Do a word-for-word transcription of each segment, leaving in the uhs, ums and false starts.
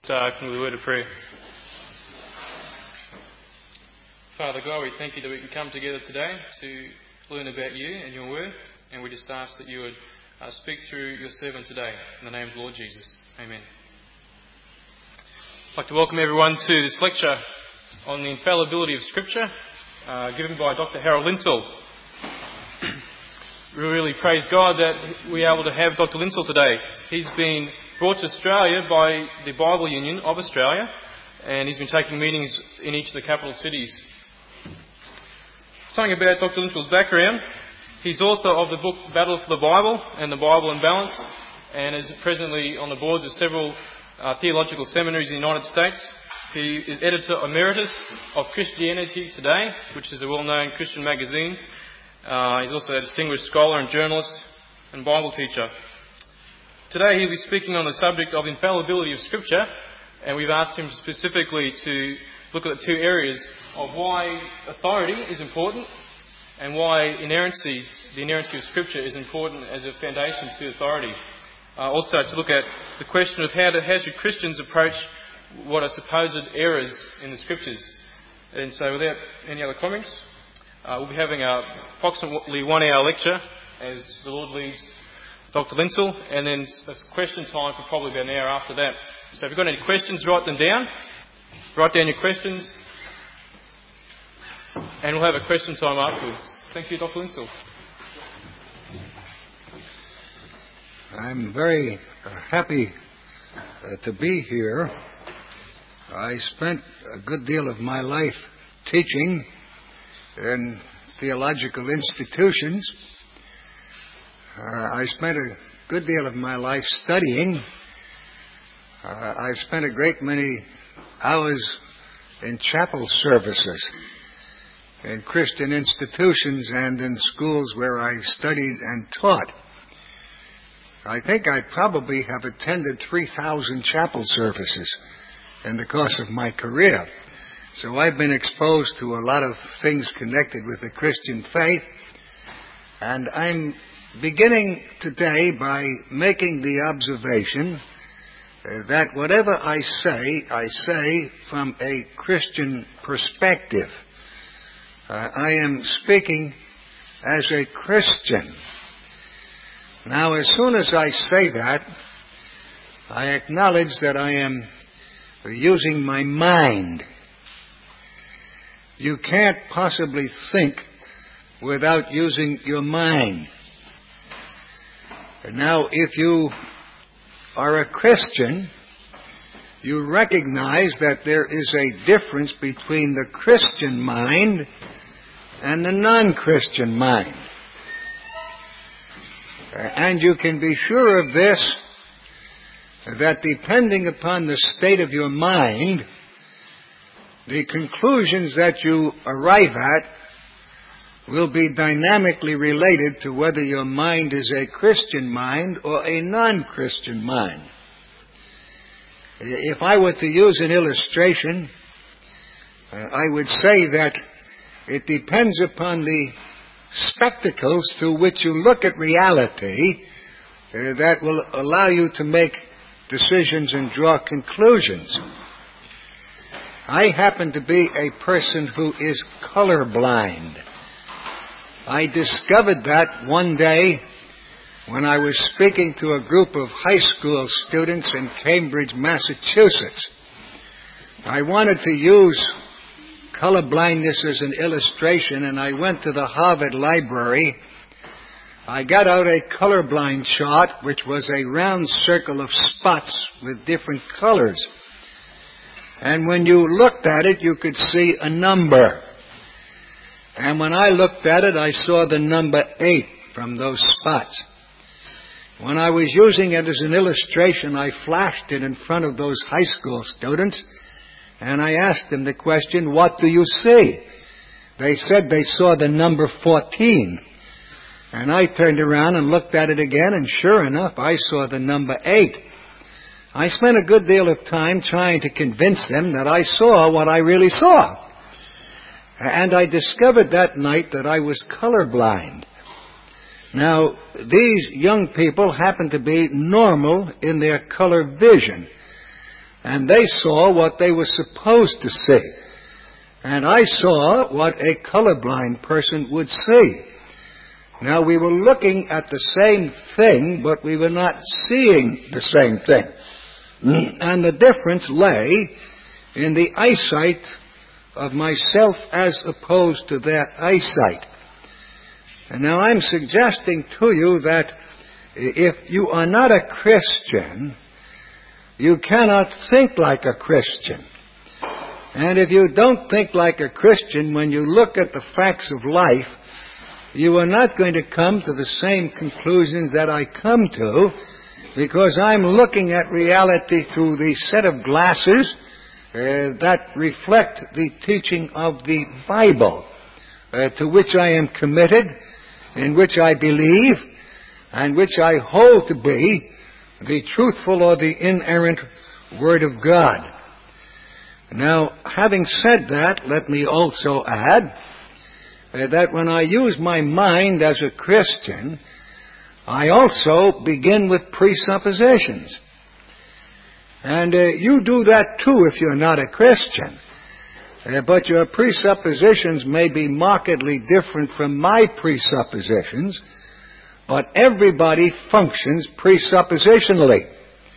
Uh, can we word of prayer? Father God, we thank you that we can come together today to learn about you and your word, and we just ask that you would uh, speak through your servant today. In the name of the Lord Jesus. Amen. I'd like to welcome everyone to this lecture on the infallibility of Scripture, uh, given by Doctor Harold Lindsell. We really praise God that we're able to have Doctor Lindsell today. He's been brought to Australia by the Bible Union of Australia, and he's been taking meetings in each of the capital cities. Something about Doctor Lindsell's background. He's author of the book Battle for the Bible and the Bible in Balance, and is presently on the boards of several uh, theological seminaries in the United States. He is editor emeritus of Christianity Today, which is a well-known Christian magazine. Uh, he's also a distinguished scholar and journalist and Bible teacher. Today he'll be speaking on the subject of infallibility of Scripture, and we've asked him specifically to look at the two areas of why authority is important and why inerrancy, the inerrancy of Scripture, is important as a foundation to authority. Uh, also to look at the question of how, to, how should Christians approach what are supposed errors in the Scriptures. And so without any other comments, uh, we'll be having a approximately one hour lecture as the Lord leads Doctor Lindsell, and then a question time for probably about an hour after that. So if you've got any questions, write them down. Write down your questions, and we'll have a question time afterwards. Thank you, Doctor Lindsell. I'm very uh, happy uh, to be here. I spent a good deal of my life teaching in theological institutions. Uh, I spent a good deal of my life studying. Uh, I spent a great many hours in chapel services, in Christian institutions and in schools where I studied and taught. I think I probably have attended three thousand chapel services in the course of my career. So I've been exposed to a lot of things connected with the Christian faith, and I'm beginning today by making the observation uh, that whatever I say, I say from a Christian perspective. Uh, I am speaking as a Christian. Now, as soon as I say that, I acknowledge that I am using my mind. You can't possibly think without using your mind. Now, if you are a Christian, you recognize that there is a difference between the Christian mind and the non-Christian mind. And you can be sure of this, that depending upon the state of your mind, the conclusions that you arrive at will be dynamically related to whether your mind is a Christian mind or a non-Christian mind. If I were to use an illustration, uh, I would say that it depends upon the spectacles through which you look at reality uh, that will allow you to make decisions and draw conclusions. I happen to be a person who is colorblind. I discovered that one day when I was speaking to a group of high school students in Cambridge, Massachusetts. I wanted to use colorblindness as an illustration, and I went to the Harvard Library. I got out a colorblind chart, which was a round circle of spots with different colors. And when you looked at it, you could see a number. And when I looked at it, I saw the number eight from those spots. When I was using it as an illustration, I flashed it in front of those high school students, and I asked them the question, what do you see? They said they saw the number fourteen. And I turned around and looked at it again, and sure enough, I saw the number eight. I spent a good deal of time trying to convince them that I saw what I really saw. And I discovered that night that I was colorblind. Now, these young people happen to be normal in their color vision. and they saw what they were supposed to see. And I saw what a colorblind person would see. Now, we were looking at the same thing, but we were not seeing the same thing. And the difference lay in the eyesight of myself as opposed to their eyesight. And now I'm suggesting to you that if you are not a Christian, you cannot think like a Christian. And if you don't think like a Christian, when you look at the facts of life, you are not going to come to the same conclusions that I come to, because I'm looking at reality through the set of glasses uh, that reflect the teaching of the Bible, uh, to which I am committed, in which I believe, and which I hold to be the truthful or the inerrant Word of God. Now, having said that, let me also add uh, that when I use my mind as a Christian, I also begin with presuppositions. And uh, you do that too if you're not a Christian. Uh, but your presuppositions may be markedly different from my presuppositions, but everybody functions presuppositionally.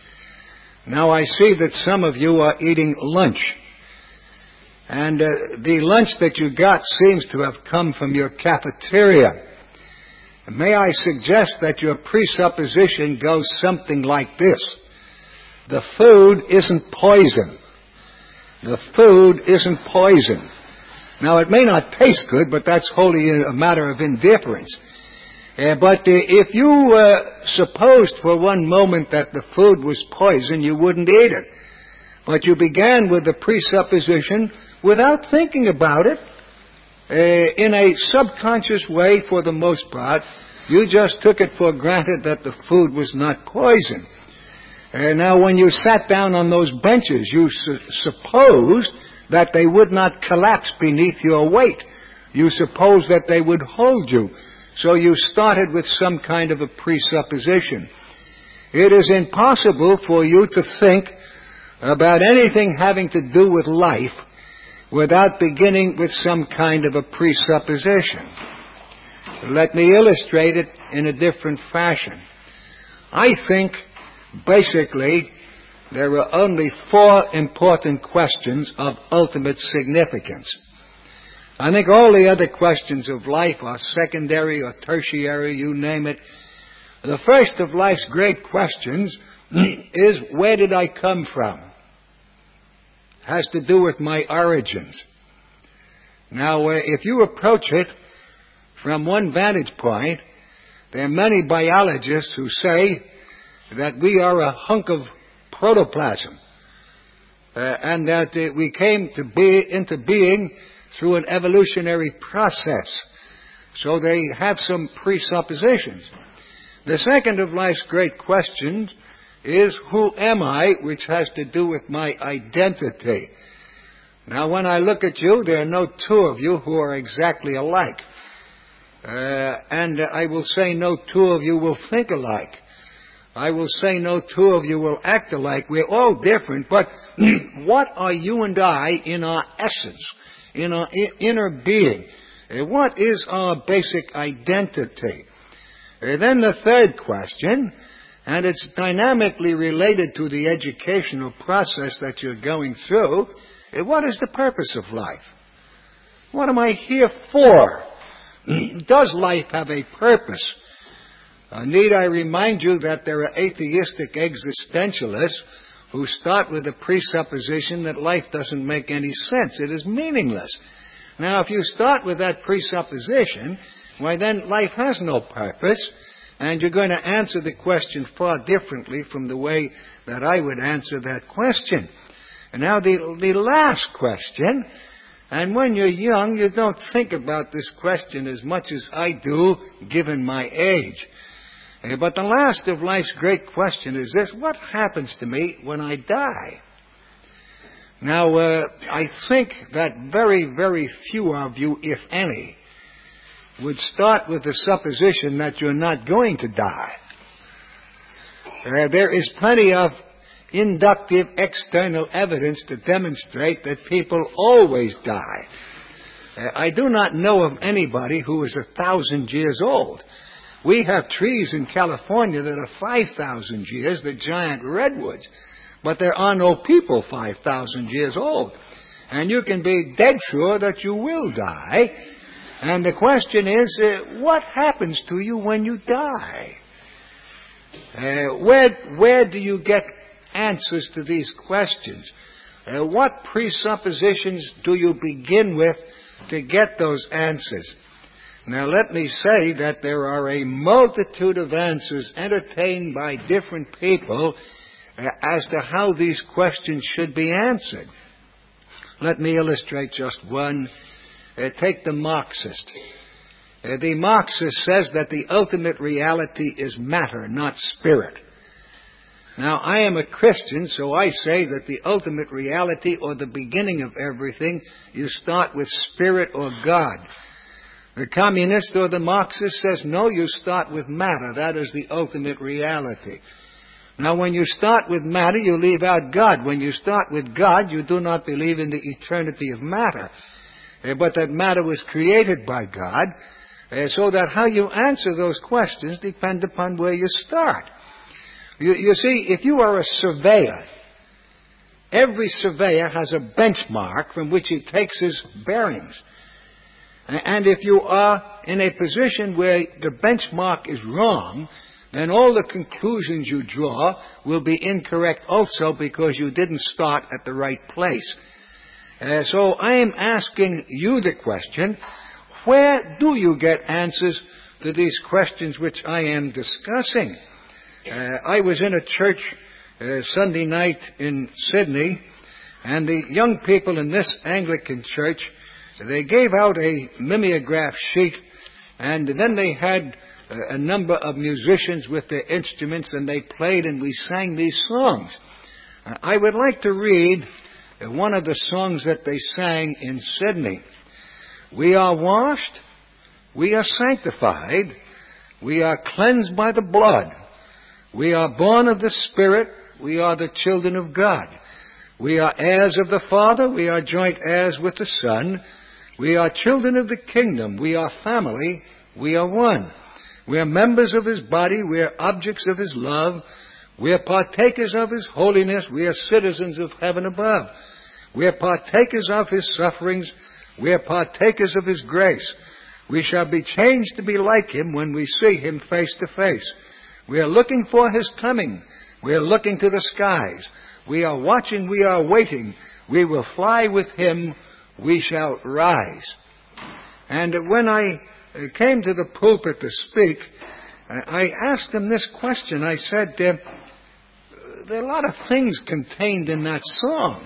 Now I see that some of you are eating lunch. And uh, the lunch that you got seems to have come from your cafeteria. May I suggest that your presupposition goes something like this. The food isn't poison. The food isn't poison. Now, it may not taste good, but that's wholly a matter of indifference. Uh, but uh, if you uh, supposed for one moment that the food was poison, you wouldn't eat it. But you began with the presupposition without thinking about it. Uh, in a subconscious way, for the most part, you just took it for granted that the food was not poison. Uh, now, when you sat down on those benches, you su- supposed that they would not collapse beneath your weight. You supposed that they would hold you. So you started with some kind of a presupposition. It is impossible for you to think about anything having to do with life without beginning with some kind of a presupposition. Let me illustrate it in a different fashion. I think, basically, there are only four important questions of ultimate significance. I think all the other questions of life are secondary or tertiary, you name it. The first of life's great questions is, where did I come from? Has to do with my origins. Now, uh, if you approach it from one vantage point, there are many biologists who say that we are a hunk of protoplasm, uh, and that uh, we came to be into being through an evolutionary process. So they have some presuppositions. The second of life's great questions is, who am I, which has to do with my identity. Now, when I look at you, there are no two of you who are exactly alike. Uh, and I will say no two of you will think alike. I will say no two of you will act alike. We're all different, but what are you and I in our essence, in our inner being? Uh, what is our basic identity? Uh, then the third question, and it's dynamically related to the educational process that you're going through, uh, what is the purpose of life? What am I here for? Does life have a purpose? Uh, need I remind you that there are atheistic existentialists who start with the presupposition that life doesn't make any sense. It is meaningless. Now, if you start with that presupposition, why then life has no purpose, and you're going to answer the question far differently from the way that I would answer that question. And now the, the last question, and when you're young, you don't think about this question as much as I do, given my age. But the last of life's great question is this: what happens to me when I die? Now, uh, I think that very, very few of you, if any, would start with the supposition that you're not going to die. Uh, there is plenty of inductive external evidence to demonstrate that people always die. Uh, I do not know of anybody who is a thousand years old. We have trees in California that are five thousand years, the giant redwoods, but there are no people five thousand years old. And you can be dead sure that you will die. And the question is, uh, what happens to you when you die? Uh, where, where do you get answers to these questions? Uh, what presuppositions do you begin with to get those answers? Now let me say that there are a multitude of answers entertained by different people uh, as to how these questions should be answered. Let me illustrate just one. Uh, take the Marxist. Uh, the Marxist says that the ultimate reality is matter, not spirit. Now, I am a Christian, so I say that the ultimate reality, or the beginning of everything, you start with spirit or God. The communist or the Marxist says, no, you start with matter. That is the ultimate reality. Now, when you start with matter, you leave out God. When you start with God, you do not believe in the eternity of matter, uh, but that matter was created by God, uh, so that how you answer those questions depend upon where you start. You, you see, if you are a surveyor, every surveyor has a benchmark from which he takes his bearings. And if you are in a position where the benchmark is wrong, then all the conclusions you draw will be incorrect also, because you didn't start at the right place. Uh, so I am asking you the question, where do you get answers to these questions which I am discussing? Uh, I was in a church uh, Sunday night in Sydney, and the young people in this Anglican church, they gave out a mimeograph sheet, and then they had uh, a number of musicians with their instruments, and they played and we sang these songs. Uh, I would like to read uh, one of the songs that they sang in Sydney. We are washed, we are sanctified, we are cleansed by the blood. We are born of the Spirit. We are the children of God. We are heirs of the Father. We are joint heirs with the Son. We are children of the kingdom. We are family. We are one. We are members of His body. We are objects of His love. We are partakers of His holiness. We are citizens of heaven above. We are partakers of His sufferings. We are partakers of His grace. We shall be changed to be like Him when we see Him face to face. We are looking for His coming. We are looking to the skies. We are watching. We are waiting. We will fly with Him. We shall rise. And when I came to the pulpit to speak, I asked them this question. I said, there are a lot of things contained in that song.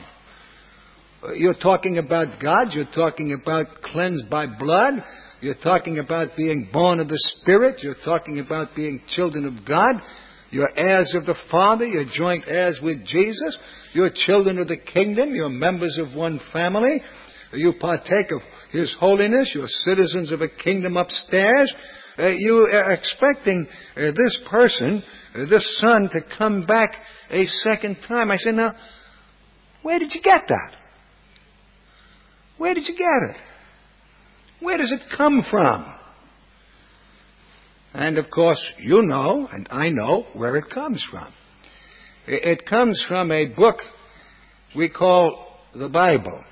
You're talking about God. You're talking about cleansed by blood. You're talking about being born of the Spirit. You're talking about being children of God. You're heirs of the Father. You're joint heirs with Jesus. You're children of the kingdom. You're members of one family. You partake of His holiness. You're citizens of a kingdom upstairs. Uh, you are expecting uh, this person, uh, this son, to come back a second time. I said, now, where did you get that? Where did you get it? Where does it come from? And of course, you know, and I know where it comes from. It comes from a book we call the Bible.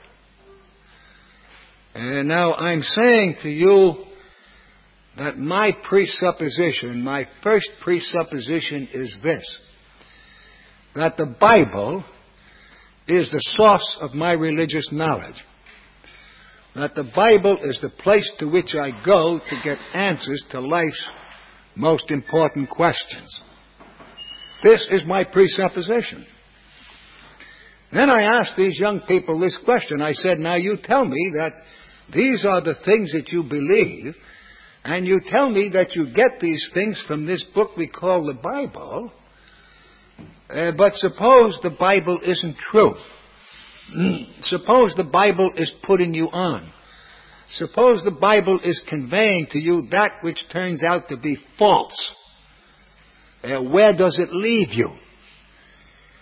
And now I'm saying to you that my presupposition, my first presupposition is this: that the Bible is the source of my religious knowledge. That the Bible is the place to which I go to get answers to life's most important questions. This is my presupposition. Then I asked these young people this question. I said, now you tell me that these are the things that you believe, and you tell me that you get these things from this book we call the Bible, uh, but suppose the Bible isn't true. Suppose the Bible is putting you on. Suppose the Bible is conveying to you that which turns out to be false. Uh, where does it leave you?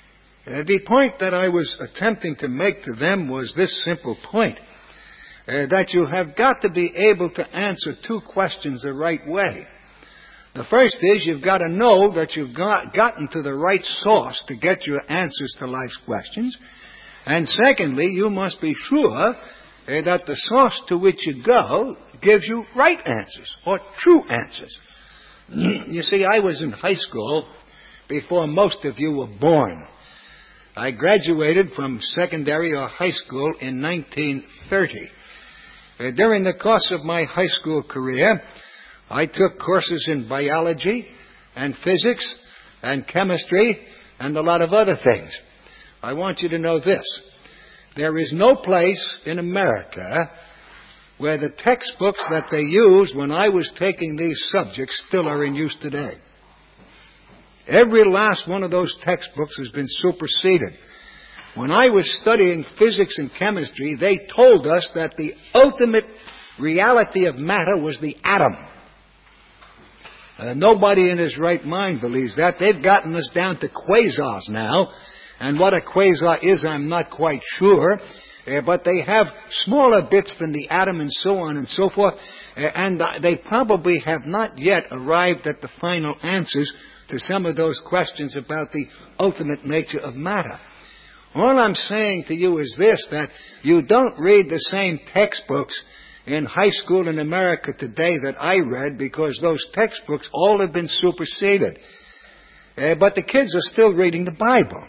Uh, the point that I was attempting to make to them was this simple point, uh, that you have got to be able to answer two questions the right way. The first is you've got to know that you've got, gotten to the right source to get your answers to life's questions. And secondly, you must be sure uh, that the source to which you go gives you right answers, or true answers. You see, I was in high school before most of you were born. I graduated from secondary or high school in nineteen thirty. Uh, during the course of my high school career, I took courses in biology and physics and chemistry and a lot of other things. I want you to know this. There is no place in America where the textbooks that they used when I was taking these subjects still are in use today. Every last one of those textbooks has been superseded. When I was studying physics and chemistry, they told us that the ultimate reality of matter was the atom. Uh, nobody in his right mind believes that. They've gotten us down to quasars now. And what a quasar is, I'm not quite sure. Uh, but they have smaller bits than the atom and so on and so forth. Uh, and uh, they probably have not yet arrived at the final answers to some of those questions about the ultimate nature of matter. All I'm saying to you is this, that you don't read the same textbooks in high school in America today that I read, because those textbooks all have been superseded. Uh, but the kids are still reading the Bible.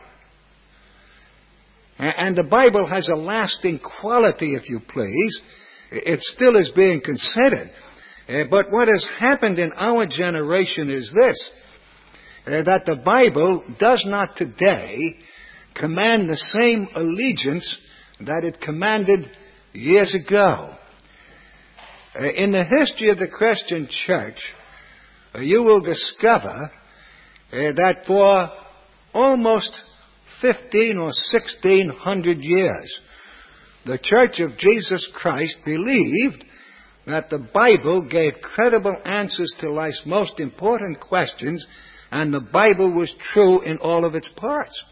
And the Bible has a lasting quality, if you please. It still is being considered. Uh, but what has happened in our generation is this, uh, that the Bible does not today command the same allegiance that it commanded years ago. Uh, in the history of the Christian church, uh, you will discover uh, that for almost fifteen or sixteen hundred years, the Church of Jesus Christ believed that the Bible gave credible answers to life's most important questions, and the Bible was true in all of its parts.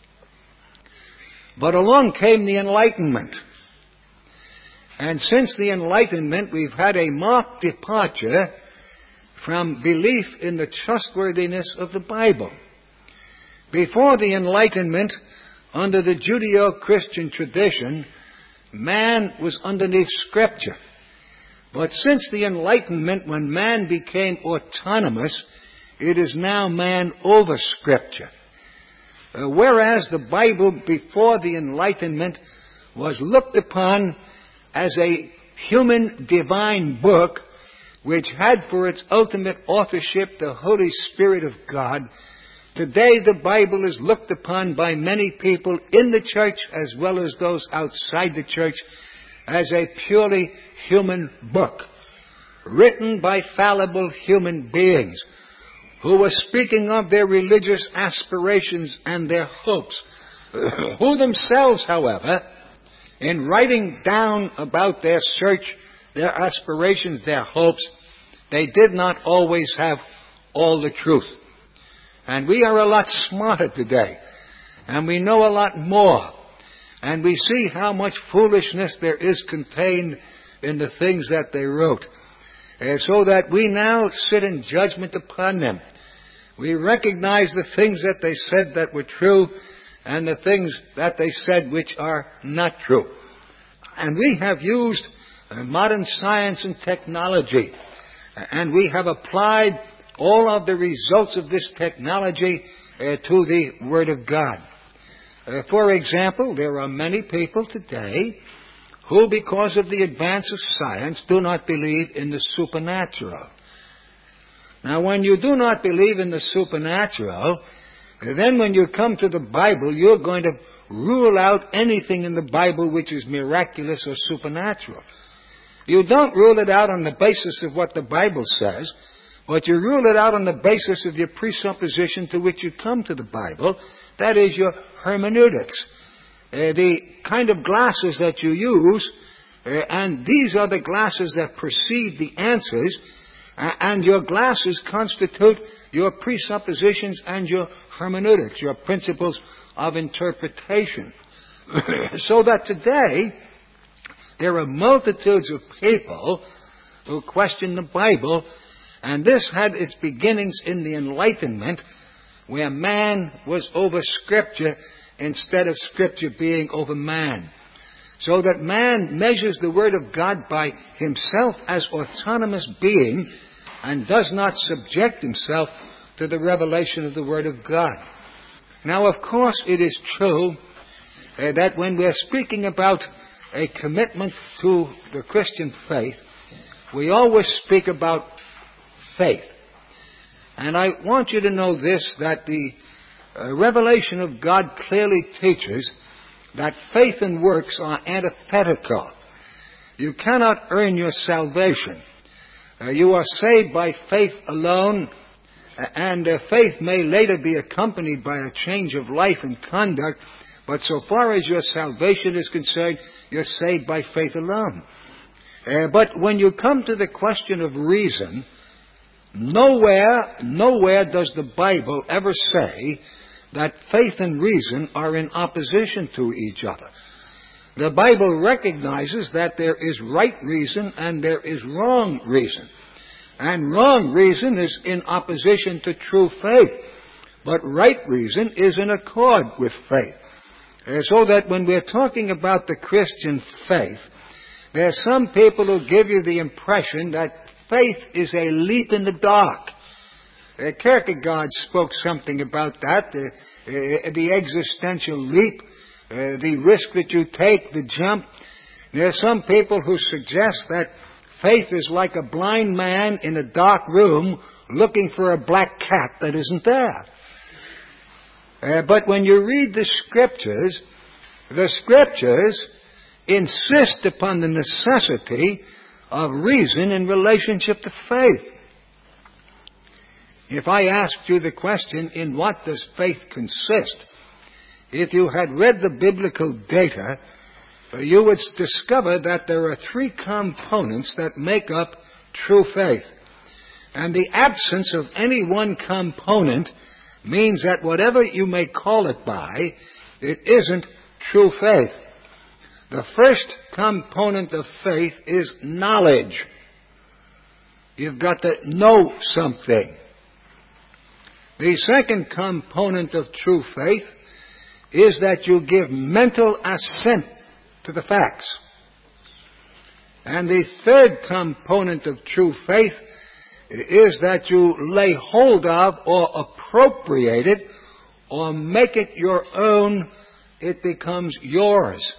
But along came the Enlightenment. And since the Enlightenment, we've had a marked departure from belief in the trustworthiness of the Bible. Before the Enlightenment, under the Judeo-Christian tradition, man was underneath Scripture. But since the Enlightenment, when man became autonomous, it is now man over Scripture. Uh, whereas the Bible before the Enlightenment was looked upon as a human divine book which had for its ultimate authorship the Holy Spirit of God, today the Bible is looked upon by many people in the church as well as those outside the church as a purely human book, written by fallible human beings who were speaking of their religious aspirations and their hopes, who themselves, however, in writing down about their search, their aspirations, their hopes, they did not always have all the truth. And we are a lot smarter today, and we know a lot more, and we see how much foolishness there is contained in the things that they wrote, uh, so that we now sit in judgment upon them. We recognize the things that they said that were true and the things that they said which are not true. And we have used uh, modern science and technology, and we have applied all of the results of this technology uh, to the Word of God. Uh, for example, there are many people today who, because of the advance of science, do not believe in the supernatural. Now, when you do not believe in the supernatural, then when you come to the Bible, you're going to rule out anything in the Bible which is miraculous or supernatural. You don't rule it out on the basis of what the Bible says, but you rule it out on the basis of your presupposition to which you come to the Bible. That is your hermeneutics. Uh, the kind of glasses that you use, uh, and these are the glasses that perceive the answers, And your glasses constitute your presuppositions and your hermeneutics, your principles of interpretation. So that today, there are multitudes of people who question the Bible, and this had its beginnings in the Enlightenment, where man was over Scripture instead of Scripture being over man. So that man measures the Word of God by himself as autonomous being and does not subject himself to the revelation of the Word of God. Now, of course, it is true uh, that when we're speaking about a commitment to the Christian faith, we always speak about faith. And I want you to know this, that the uh, revelation of God clearly teaches that faith and works are antithetical. You cannot earn your salvation. Uh, you are saved by faith alone, uh, and uh, faith may later be accompanied by a change of life and conduct, but so far as your salvation is concerned, you're saved by faith alone. Uh, but when you come to the question of reason, nowhere, nowhere does the Bible ever say that faith and reason are in opposition to each other. The Bible recognizes that there is right reason and there is wrong reason. And wrong reason is in opposition to true faith. But right reason is in accord with faith. Uh, so that when we're talking about the Christian faith, there are some people who give you the impression that faith is a leap in the dark. Uh, Kierkegaard spoke something about that, uh, uh, the existential leap, uh, the risk that you take, the jump. There are some people who suggest that faith is like a blind man in a dark room looking for a black cat that isn't there. Uh, but when you read the Scriptures, the Scriptures insist upon the necessity of reason in relationship to faith. If I asked you the question, in what does faith consist? If you had read the biblical data, you would discover that there are three components that make up true faith. And the absence of any one component means that whatever you may call it by, it isn't true faith. The first component of faith is knowledge. You've got to know something. The second component of true faith is that you give mental assent to the facts. And the third component of true faith is that you lay hold of or appropriate it or make it your own. It becomes yours.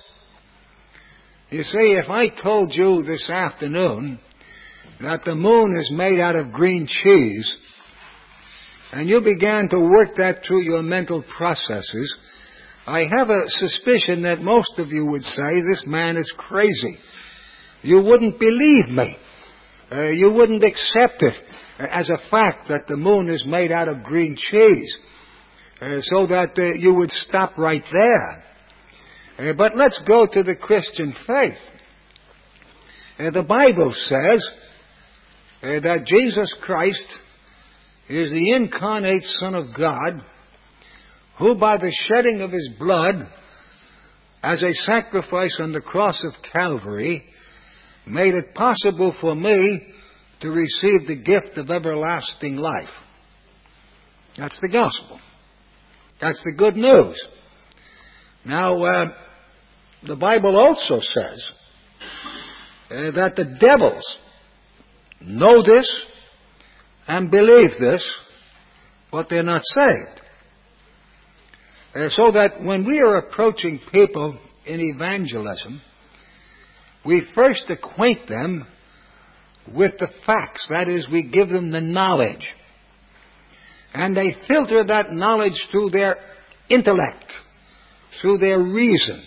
You see, if I told you this afternoon that the moon is made out of green cheese, and you began to work that through your mental processes, I have a suspicion that most of you would say, this man is crazy. You wouldn't believe me. Uh, you wouldn't accept it as a fact that the moon is made out of green cheese. Uh, so that uh, you would stop right there. Uh, but let's go to the Christian faith. Uh, the Bible says uh, that Jesus Christ is the incarnate Son of God, who by the shedding of his blood as a sacrifice on the cross of Calvary made it possible for me to receive the gift of everlasting life. That's the gospel. That's the good news. Now, uh, the Bible also says uh, that the devils know this and believe this, but they're not saved. Uh, so that when we are approaching people in evangelism, we first acquaint them with the facts. That is, we give them the knowledge. And they filter that knowledge through their intellect, through their reason.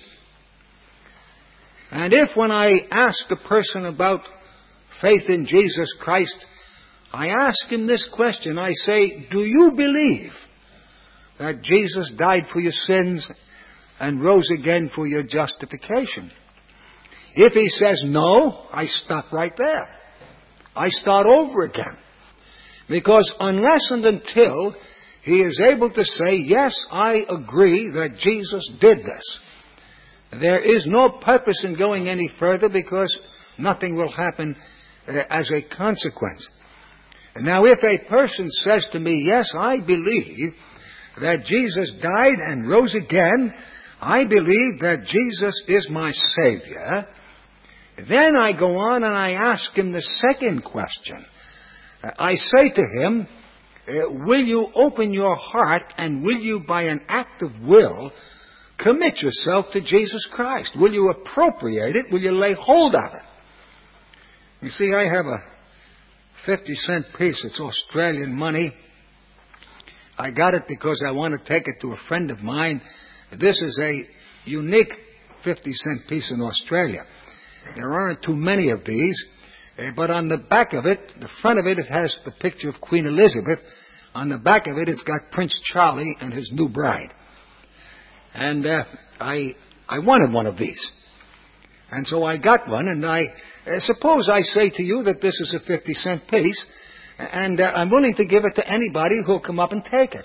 And if when I ask a person about faith in Jesus Christ, I ask him this question, I say, do you believe that Jesus died for your sins and rose again for your justification? If he says no, I stop right there. I start over again. Because unless and until he is able to say, yes, I agree that Jesus did this, there is no purpose in going any further, because nothing will happen uh, as a consequence. Now, if a person says to me, yes, I believe that Jesus died and rose again, I believe that Jesus is my Savior, then I go on and I ask him the second question. I say to him, uh, will you open your heart and will you, by an act of will, commit yourself to Jesus Christ? Will you appropriate it? Will you lay hold of it? You see, I have a fifty cent piece. It's Australian money. I got it because I want to take it to a friend of mine. This is a unique fifty cent piece in Australia. There aren't too many of these. Uh, but on the back of it, the front of it, it has the picture of Queen Elizabeth. On the back of it, it's got Prince Charlie and his new bride. And uh, I I wanted one of these. And so I got one, and I uh, suppose I say to you that this is a fifty cent piece, and uh, I'm willing to give it to anybody who'll come up and take it.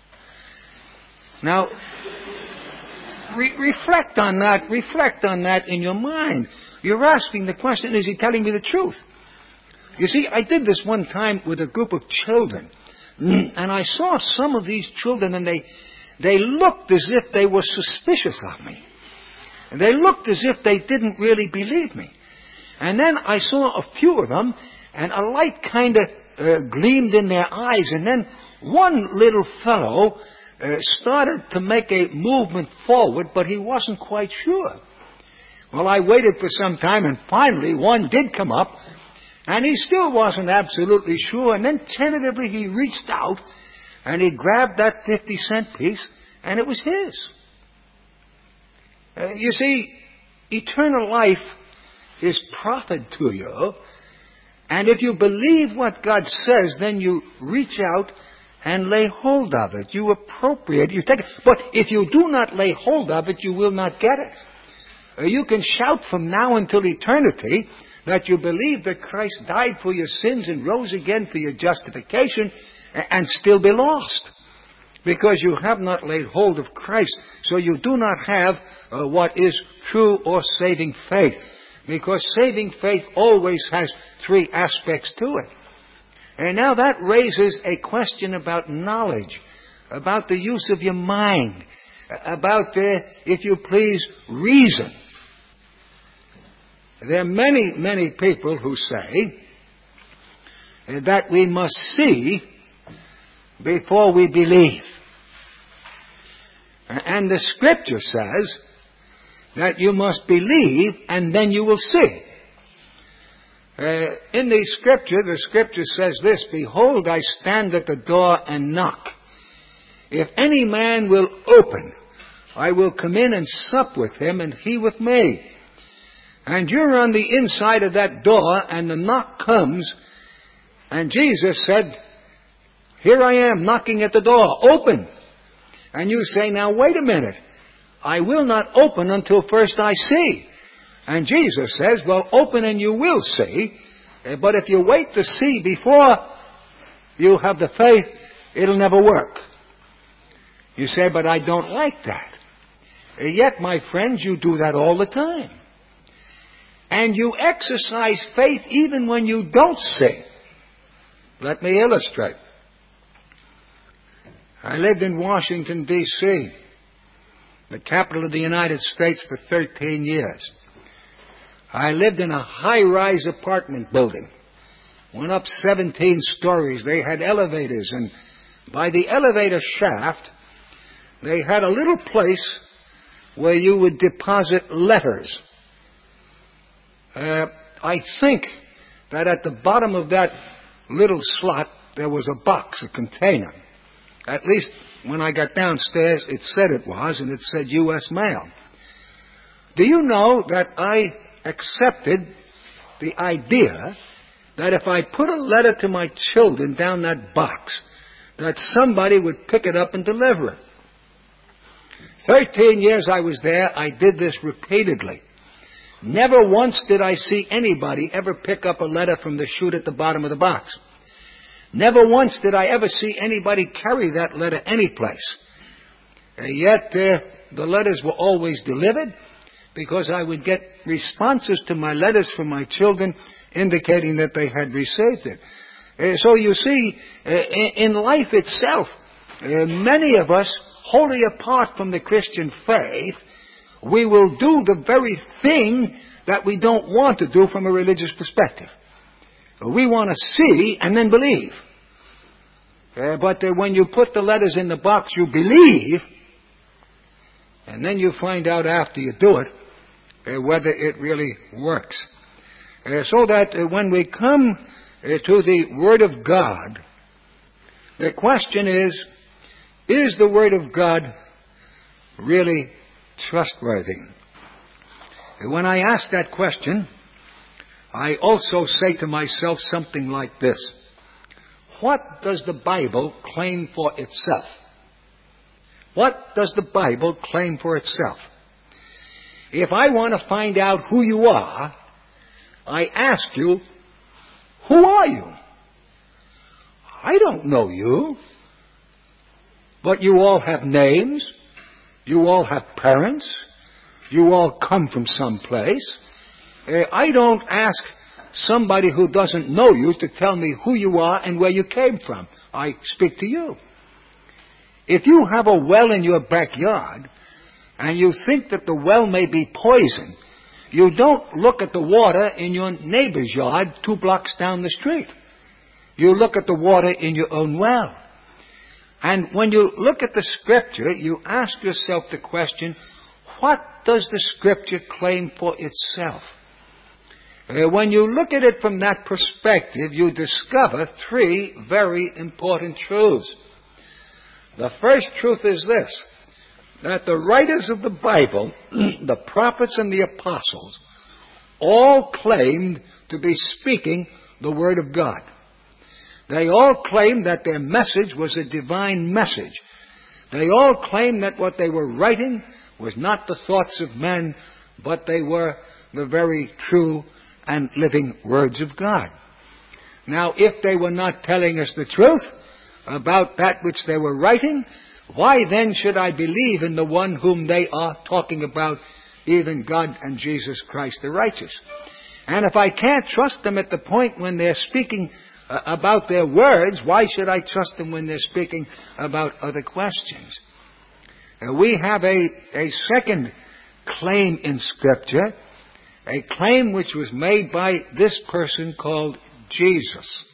Now, re- reflect on that, reflect on that in your mind. You're asking the question, is he telling me the truth? You see, I did this one time with a group of children, and I saw some of these children, and they they looked as if they were suspicious of me. And they looked as if they didn't really believe me. And then I saw a few of them, and a light kind of uh, gleamed in their eyes, and then one little fellow uh, started to make a movement forward, but he wasn't quite sure. Well, I waited for some time, and finally one did come up, and he still wasn't absolutely sure, and then tentatively he reached out, and he grabbed that fifty cent piece, and it was his. Uh, you see, eternal life is profit to you, and if you believe what God says, then you reach out and lay hold of it. You appropriate it, you take it. But if you do not lay hold of it, you will not get it. Uh, you can shout from now until eternity that you believe that Christ died for your sins and rose again for your justification, and still be lost, because you have not laid hold of Christ. So you do not have uh, what is true or saving faith, because saving faith always has three aspects to it. And now that raises a question about knowledge, about the use of your mind, about, uh, if you please, reason. There are many, many people who say that we must see before we believe. And the Scripture says that you must believe and then you will see. Uh, in the Scripture, the Scripture says this, behold, I stand at the door and knock. If any man will open, I will come in and sup with him and he with me. And you're on the inside of that door, and the knock comes, and Jesus said, here I am knocking at the door, open. And you say, now wait a minute, I will not open until first I see. And Jesus says, well, open and you will see, but if you wait to see before you have the faith, it'll never work. You say, but I don't like that. Yet, my friends, you do that all the time. And you exercise faith even when you don't see. Let me illustrate. I lived in Washington, D C, the capital of the United States, for thirteen years. I lived in a high-rise apartment building. Went up seventeen stories. They had elevators, and by the elevator shaft, they had a little place where you would deposit letters. Uh, I think that at the bottom of that little slot there was a box, a container. At least when I got downstairs it said it was, and it said U S mail. Do you know that I accepted the idea that if I put a letter to my children down that box, that somebody would pick it up and deliver it? Thirteen years I was there, I did this repeatedly. Never once did I see anybody ever pick up a letter from the chute at the bottom of the box. Never once did I ever see anybody carry that letter anyplace. And yet uh, the letters were always delivered, because I would get responses to my letters from my children indicating that they had received it. Uh, so you see, uh, in life itself, uh, many of us, wholly apart from the Christian faith, we will do the very thing that we don't want to do from a religious perspective. We want to see and then believe. Uh, but uh, when you put the letters in the box, you believe, and then you find out after you do it uh, whether it really works. Uh, so that uh, when we come uh, to the Word of God, the question is, is the Word of God really trustworthy? When I ask that question, I also say to myself something like this: what does the Bible claim for itself? What does the Bible claim for itself? If I want to find out who you are, I ask you, who are you? I don't know you. But you all have names. You all have parents. You all come from some place. Uh, I don't ask somebody who doesn't know you to tell me who you are and where you came from. I speak to you. If you have a well in your backyard and you think that the well may be poisoned, you don't look at the water in your neighbor's yard two blocks down the street. You look at the water in your own well. And when you look at the Scripture, you ask yourself the question, what does the Scripture claim for itself? Uh, when you look at it from that perspective, you discover three very important truths. The first truth is this: that the writers of the Bible, the prophets and the apostles, all claimed to be speaking the Word of God. They all claimed that their message was a divine message. They all claimed that what they were writing was not the thoughts of men, but they were the very true and living words of God. Now, if they were not telling us the truth about that which they were writing, why then should I believe in the one whom they are talking about, even God and Jesus Christ the righteous? And if I can't trust them at the point when they're speaking uh, about their words, why should I trust them when they're speaking about other questions? Uh, we have a, a second claim in Scripture, a claim which was made by this person called Jesus.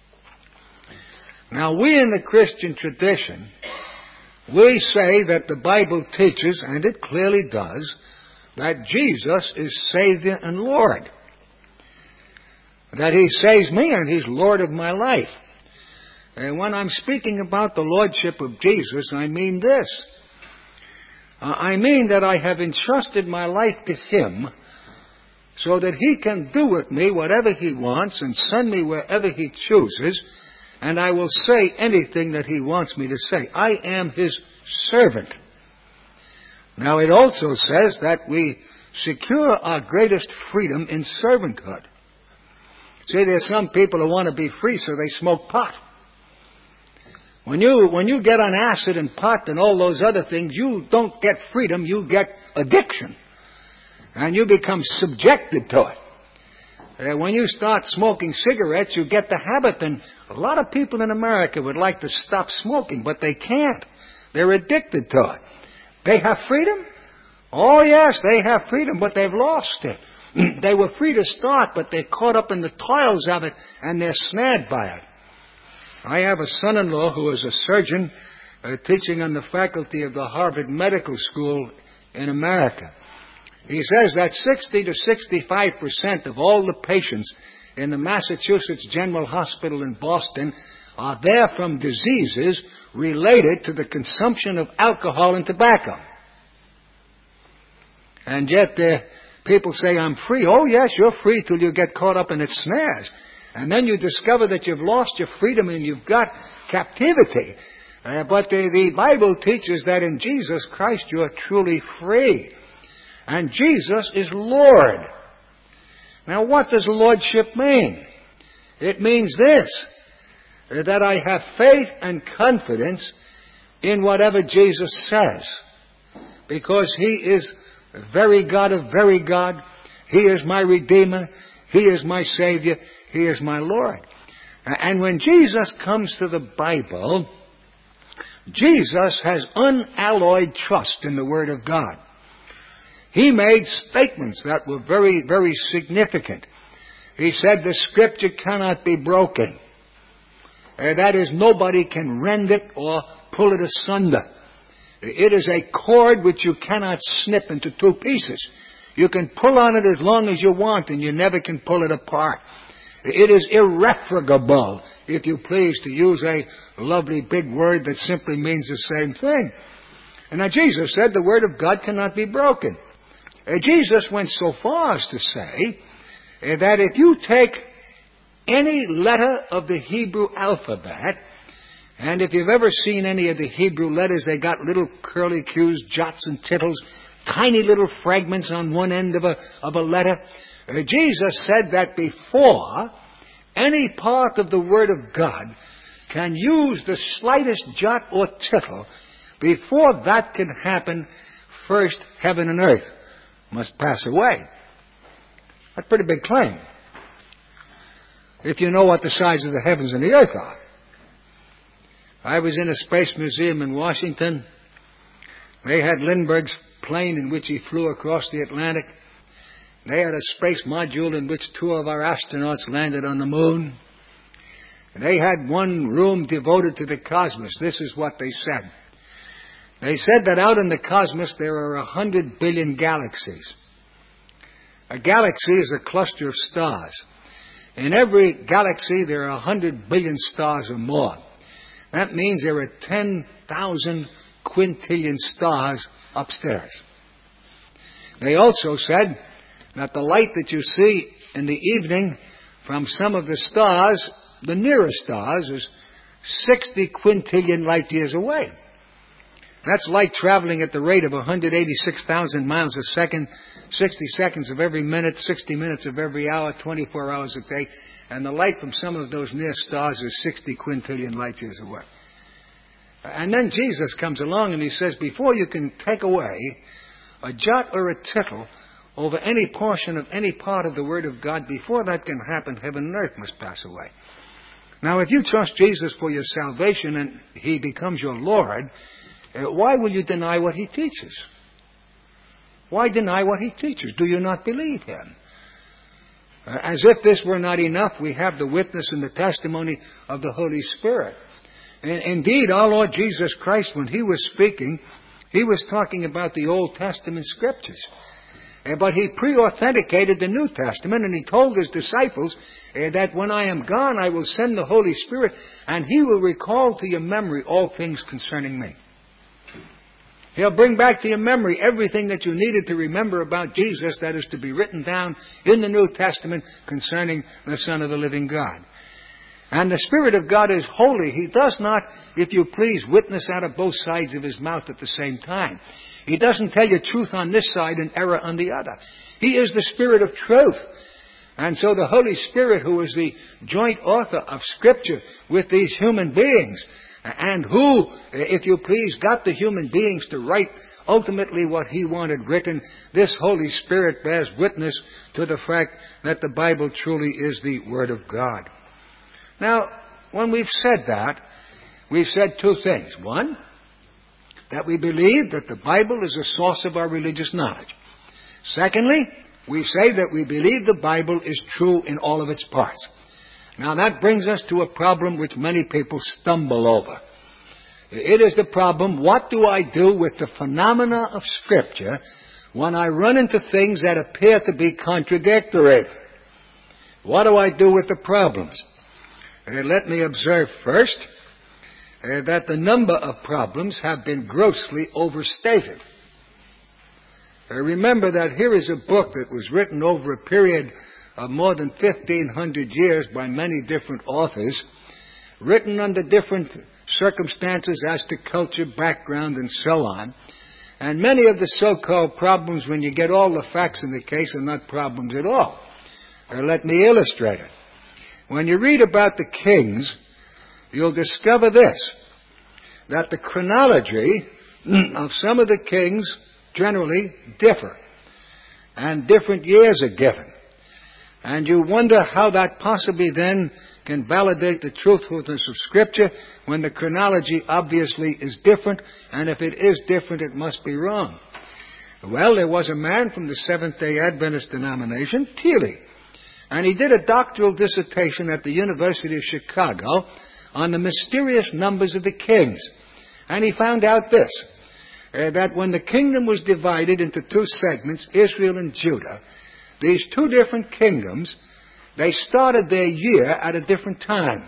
Now, we in the Christian tradition, we say that the Bible teaches, and it clearly does, that Jesus is Savior and Lord. That He saves me and He's Lord of my life. And when I'm speaking about the Lordship of Jesus, I mean this. Uh, I mean that I have entrusted my life to Him so that He can do with me whatever He wants and send me wherever He chooses, and I will say anything that He wants me to say. I am His servant. Now, it also says that we secure our greatest freedom in servanthood. See, there's some people who want to be free, so they smoke pot. When you, when you get on acid and pot and all those other things, you don't get freedom, you get addiction. And you become subjected to it. Uh, when you start smoking cigarettes, you get the habit, and a lot of people in America would like to stop smoking, but they can't. They're addicted to it. They have freedom? Oh, yes, they have freedom, but they've lost it. They were free to start, but they're caught up in the toils of it, and they're snared by it. I have a son-in-law who is a surgeon uh, teaching on the faculty of the Harvard Medical School in America. He says that sixty to sixty-five percent of all the patients in the Massachusetts General Hospital in Boston are there from diseases related to the consumption of alcohol and tobacco. And yet uh, people say, I'm free. Oh, yes, you're free till you get caught up in its snares. And then you discover that you've lost your freedom and you've got captivity. Uh, but the, the Bible teaches that in Jesus Christ you are truly free. And Jesus is Lord. Now, what does lordship mean? It means this, that I have faith and confidence in whatever Jesus says, because He is very God of very God. He is my Redeemer. He is my Savior. He is my Lord. And when Jesus comes to the Bible, Jesus has unalloyed trust in the Word of God. He made statements that were very, very significant. He said the Scripture cannot be broken. Uh, that is, nobody can rend it or pull it asunder. It is a cord which you cannot snip into two pieces. You can pull on it as long as you want, and you never can pull it apart. It is irrefragable, if you please, to use a lovely big word that simply means the same thing. And now Jesus said the Word of God cannot be broken. Uh, Jesus went so far as to say uh, that if you take any letter of the Hebrew alphabet, and if you've ever seen any of the Hebrew letters, they got little curly cues, jots and tittles, tiny little fragments on one end of a, of a letter. Uh, Jesus said that before any part of the Word of God can use the slightest jot or tittle, before that can happen, first heaven and earth must pass away. That's a pretty big claim, if you know what the size of the heavens and the earth are. I was in a space museum in Washington. They had Lindbergh's plane in which he flew across the Atlantic. They had a space module in which two of our astronauts landed on the moon. They had one room devoted to the cosmos. This is what they said. They said that out in the cosmos there are a hundred billion galaxies. A galaxy is a cluster of stars. In every galaxy there are a hundred billion stars or more. That means there are ten thousand quintillion stars upstairs. They also said that the light that you see in the evening from some of the stars, the nearest stars, is sixty quintillion light years away. That's light traveling at the rate of one hundred eighty-six thousand miles a second, sixty seconds of every minute, sixty minutes of every hour, twenty-four hours a day. And the light from some of those near stars is sixty quintillion light years away. And then Jesus comes along and He says, before you can take away a jot or a tittle over any portion of any part of the Word of God, before that can happen, heaven and earth must pass away. Now, if you trust Jesus for your salvation and He becomes your Lord, Uh, why will you deny what He teaches? Why deny what He teaches? Do you not believe Him? Uh, as if this were not enough, we have the witness and the testimony of the Holy Spirit. And indeed, our Lord Jesus Christ, when He was speaking, He was talking about the Old Testament Scriptures. Uh, but He pre-authenticated the New Testament, and He told His disciples uh, that when I am gone, I will send the Holy Spirit, and He will recall to your memory all things concerning me. He'll bring back to your memory everything that you needed to remember about Jesus that is to be written down in the New Testament concerning the Son of the living God. And the Spirit of God is holy. He does not, if you please, witness out of both sides of His mouth at the same time. He doesn't tell you truth on this side and error on the other. He is the Spirit of truth. And so the Holy Spirit, who is the joint author of Scripture with these human beings, and who, if you please, got the human beings to write ultimately what He wanted written, this Holy Spirit bears witness to the fact that the Bible truly is the Word of God. Now, when we've said that, we've said two things. One, that we believe that the Bible is a source of our religious knowledge. Secondly, we say that we believe the Bible is true in all of its parts. Now that brings us to a problem which many people stumble over. It is the problem, what do I do with the phenomena of Scripture when I run into things that appear to be contradictory? What do I do with the problems? Uh, let me observe first uh, that the number of problems have been grossly overstated. Uh, remember that here is a book that was written over a period of more than fifteen hundred years by many different authors, written under different circumstances as to culture, background, and so on. And many of the so-called problems, when you get all the facts in the case, are not problems at all. Uh, let me illustrate it. When you read about the kings, you'll discover this, that the chronology of some of the kings generally differ, and different years are given. And you wonder how that possibly then can validate the truthfulness of Scripture when the chronology obviously is different, and if it is different, it must be wrong. Well, there was a man from the Seventh-day Adventist denomination, Thiele, and he did a doctoral dissertation at the University of Chicago on the mysterious numbers of the kings. And he found out this, uh, that when the kingdom was divided into two segments, Israel and Judah, these two different kingdoms, they started their year at a different time.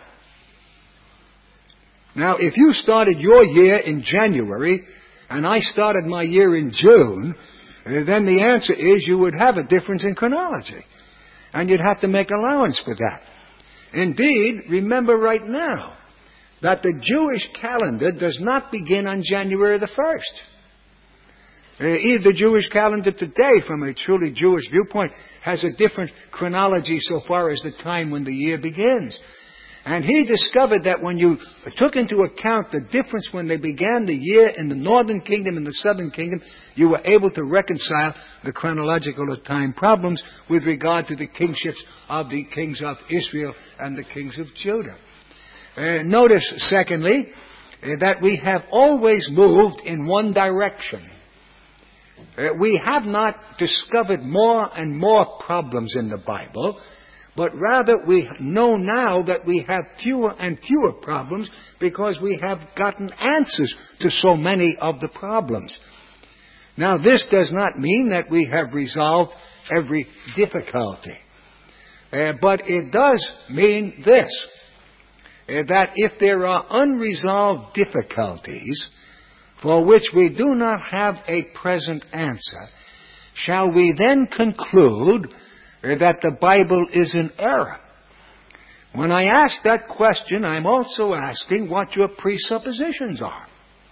Now, if you started your year in January, and I started my year in June, uh, then the answer is you would have a difference in chronology. And you'd have to make allowance for that. Indeed, remember right now that the Jewish calendar does not begin on January the first. Uh, even the Jewish calendar today, from a truly Jewish viewpoint, has a different chronology so far as the time when the year begins. And he discovered that when you took into account the difference when they began the year in the northern kingdom and the southern kingdom, you were able to reconcile the chronological time problems with regard to the kingships of the kings of Israel and the kings of Judah. Uh, notice, secondly, uh, that we have always moved in one direction. Uh, we have not discovered more and more problems in the Bible, but rather we know now that we have fewer and fewer problems because we have gotten answers to so many of the problems. Now, this does not mean that we have resolved every difficulty. Uh, but it does mean this, uh, that if there are unresolved difficulties for which we do not have a present answer, shall we then conclude that the Bible is in error? When I ask that question, I'm also asking what your presuppositions are.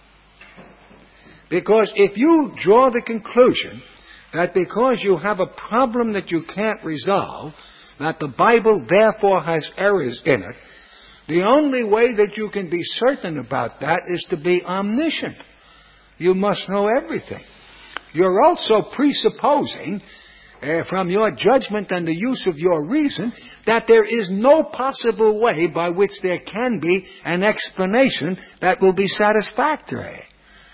Because if you draw the conclusion that because you have a problem that you can't resolve, that the Bible therefore has errors in it, the only way that you can be certain about that is to be omniscient. You must know everything. You're also presupposing Uh, from your judgment and the use of your reason, that there is no possible way by which there can be an explanation that will be satisfactory.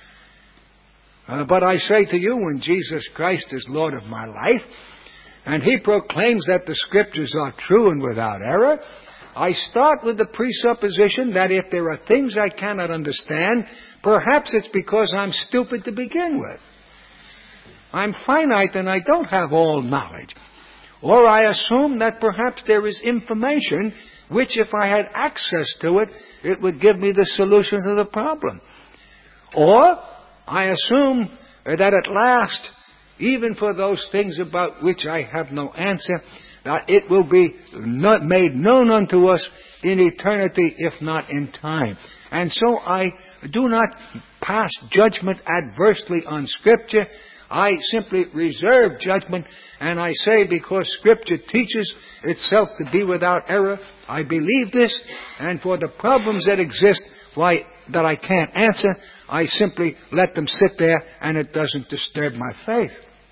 Uh, but I say to you, when Jesus Christ is Lord of my life, and He proclaims that the Scriptures are true and without error, I start with the presupposition that if there are things I cannot understand, perhaps it's because I'm stupid to begin with. I'm finite and I don't have all knowledge. Or I assume that perhaps there is information which, if I had access to it, it would give me the solution to the problem. Or I assume that at last, even for those things about which I have no answer, that it will be not made known unto us in eternity, if not in time. And so I do not pass judgment adversely on Scripture. I simply reserve judgment, and I say because Scripture teaches itself to be without error, I believe this, and for the problems that exist, why, that I can't answer, I simply let them sit there, and it doesn't disturb my faith.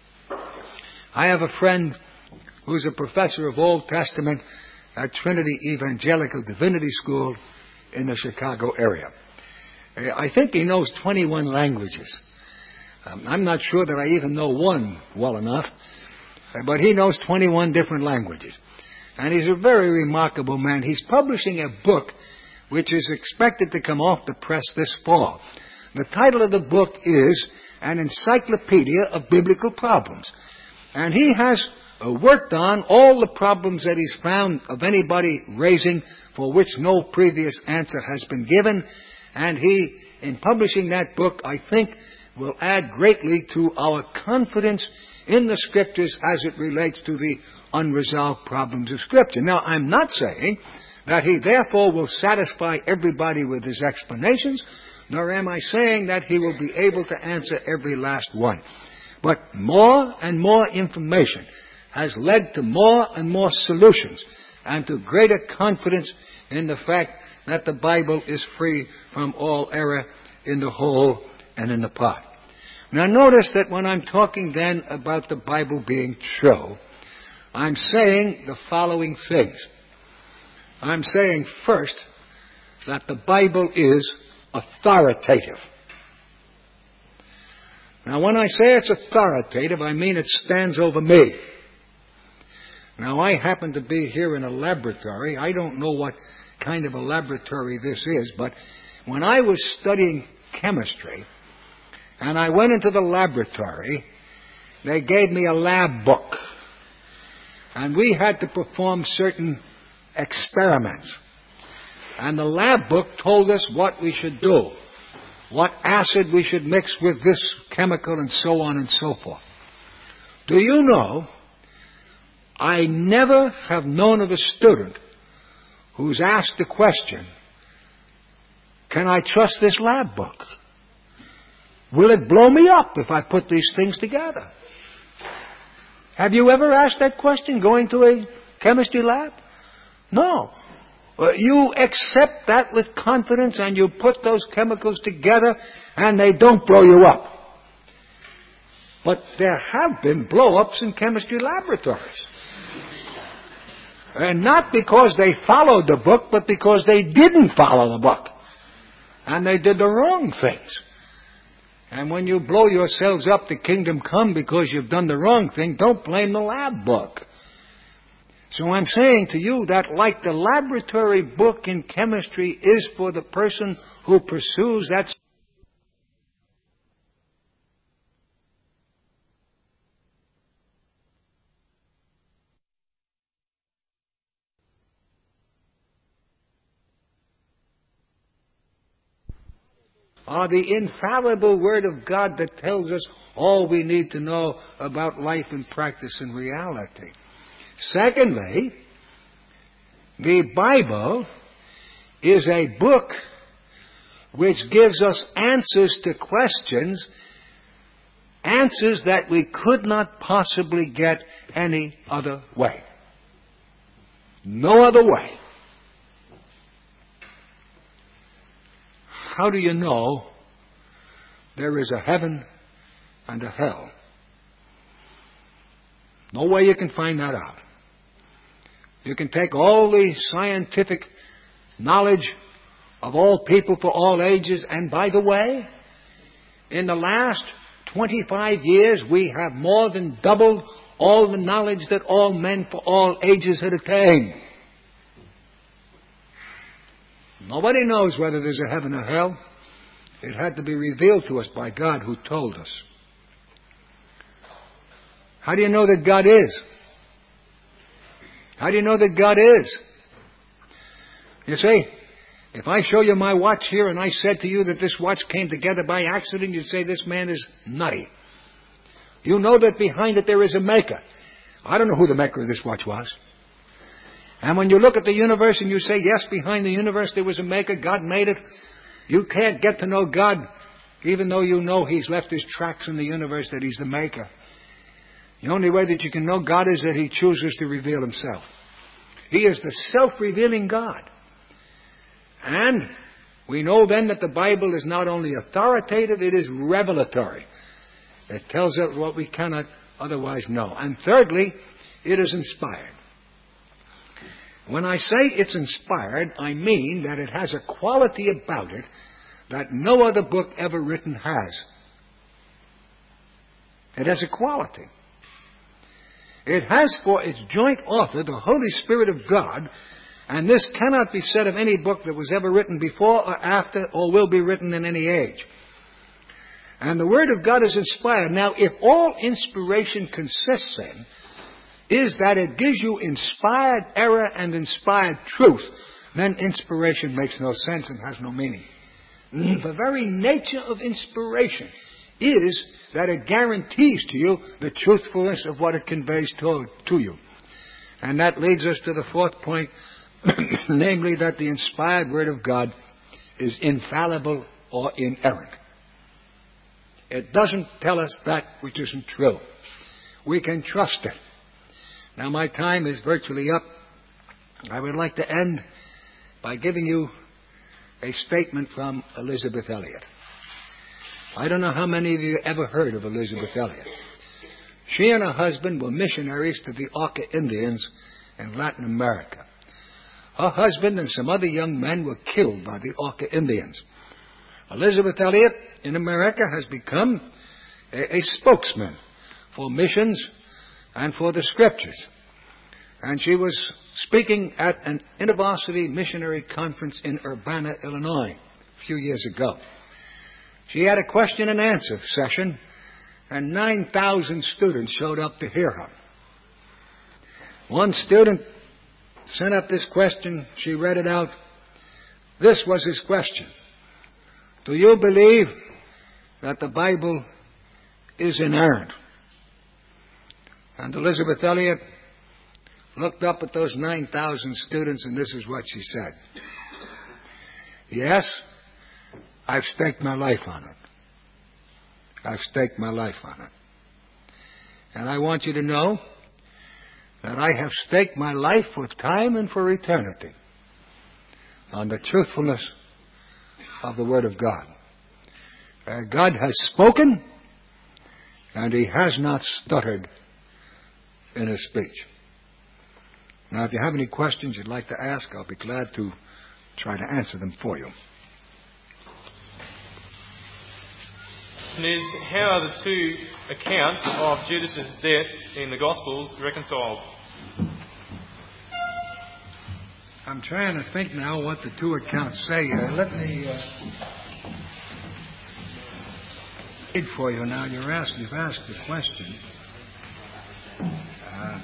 I have a friend who's a professor of Old Testament at Trinity Evangelical Divinity School in the Chicago area. I think he knows twenty-one languages. Um, I'm not sure that I even know one well enough, but he knows twenty-one different languages. And he's a very remarkable man. He's publishing a book which is expected to come off the press this fall. The title of the book is An Encyclopedia of Biblical Problems. And he has uh, worked on all the problems that he's found of anybody raising for which no previous answer has been given. And he, in publishing that book, I think, will add greatly to our confidence in the Scriptures as it relates to the unresolved problems of Scripture. Now, I'm not saying that he therefore will satisfy everybody with his explanations, nor am I saying that he will be able to answer every last one. But more and more information has led to more and more solutions and to greater confidence in the fact that the Bible is free from all error in the whole and in the part. Now notice that when I'm talking then about the Bible being true, I'm saying the following things. I'm saying first that the Bible is authoritative. Now when I say it's authoritative, I mean it stands over me. Now I happen to be here in a laboratory. I don't know what kind of a laboratory this is, but when I was studying chemistry and I went into the laboratory, they gave me a lab book. And we had to perform certain experiments. And the lab book told us what we should do, what acid we should mix with this chemical, and so on and so forth. Do you know, I never have known of a student who's asked the question, can I trust this lab book? Will it blow me up if I put these things together? Have you ever asked that question going to a chemistry lab? No. Uh, you accept that with confidence and you put those chemicals together and they don't blow you up. But there have been blow-ups in chemistry laboratories. And not because they followed the book, but because they didn't follow the book. And they did the wrong things. And when you blow yourselves up to kingdom come because you've done the wrong thing, don't blame the lab book. So I'm saying to you that like the laboratory book in chemistry is for the person who pursues that are the infallible Word of God that tells us all we need to know about life and practice and reality. Secondly, the Bible is a book which gives us answers to questions, answers that we could not possibly get any other way. No other way. How do you know there is a heaven and a hell? No way you can find that out. You can take all the scientific knowledge of all people for all ages, and by the way, in the last twenty-five years we have more than doubled all the knowledge that all men for all ages had attained. Nobody knows whether there's a heaven or hell. It had to be revealed to us by God, who told us. How do you know that God is? How do you know that God is? You see, if I show you my watch here and I said to you that this watch came together by accident, you'd say this man is nutty. You know that behind it there is a maker. I don't know who the maker of this watch was. And when you look at the universe and you say, yes, behind the universe there was a maker, God made it, you can't get to know God even though you know He's left His tracks in the universe, that He's the maker. The only way that you can know God is that He chooses to reveal Himself. He is the self-revealing God. And we know then that the Bible is not only authoritative, it is revelatory. It tells us what we cannot otherwise know. And thirdly, it is inspired. When I say it's inspired, I mean that it has a quality about it that no other book ever written has. It has a quality. It has for its joint author the Holy Spirit of God, and this cannot be said of any book that was ever written before or after or will be written in any age. And the Word of God is inspired. Now, if all inspiration consists in is that it gives you inspired error and inspired truth, then inspiration makes no sense and has no meaning. The very nature of inspiration is that it guarantees to you the truthfulness of what it conveys to, to you. And that leads us to the fourth point, namely that the inspired Word of God is infallible or inerrant. It doesn't tell us that which isn't true. We can trust it. Now my time is virtually up. I would like to end by giving you a statement from Elizabeth Elliot. I don't know how many of you ever heard of Elizabeth Elliot. She and her husband were missionaries to the Auca Indians in Latin America. Her husband and some other young men were killed by the Auca Indians. Elizabeth Elliot in America has become a, a spokesman for missions and for the Scriptures. And she was speaking at an InterVarsity missionary conference in Urbana, Illinois, a few years ago. She had a question and answer session, and nine thousand students showed up to hear her. One student sent up this question. She read it out. This was his question: do you believe that the Bible is inerrant? And Elizabeth Elliot looked up at those nine thousand students, and this is what she said. Yes, I've staked my life on it. I've staked my life on it. And I want you to know that I have staked my life for time and for eternity on the truthfulness of the Word of God. Uh, God has spoken, and He has not stuttered in His speech. Now, if you have any questions you'd like to ask, I'll be glad to try to answer them for you. Is how are the two accounts of Judas's death in the Gospels reconciled? I'm trying to think now what the two accounts say. Uh, let me uh, read for you now. You're asked, you've asked the question. Uh,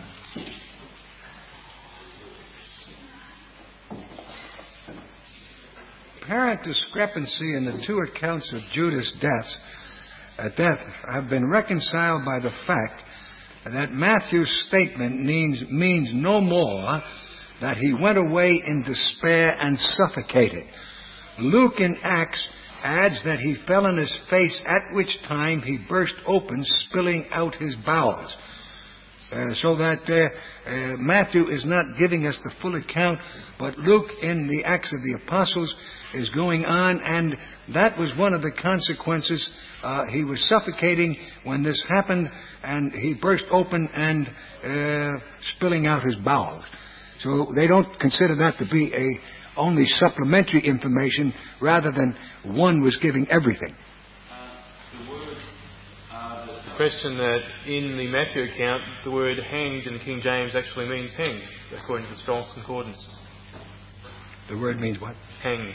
apparent discrepancy in the two accounts of Judas' deaths uh, death have been reconciled by the fact that Matthew's statement means, means no more that he went away in despair and suffocated. Luke in Acts adds that he fell on his face, at which time he burst open, spilling out his bowels. Uh, so that uh, uh, Matthew is not giving us the full account, but Luke in the Acts of the Apostles is going on, and that was one of the consequences. Uh, he was suffocating when this happened, and he burst open and uh, spilling out his bowels. So they don't consider that to be a only supplementary information, rather than one was giving everything. The question that in the Matthew account, the word hanged in the King James actually means hanged, according to the Strong's Concordance. The word means what? Hanged.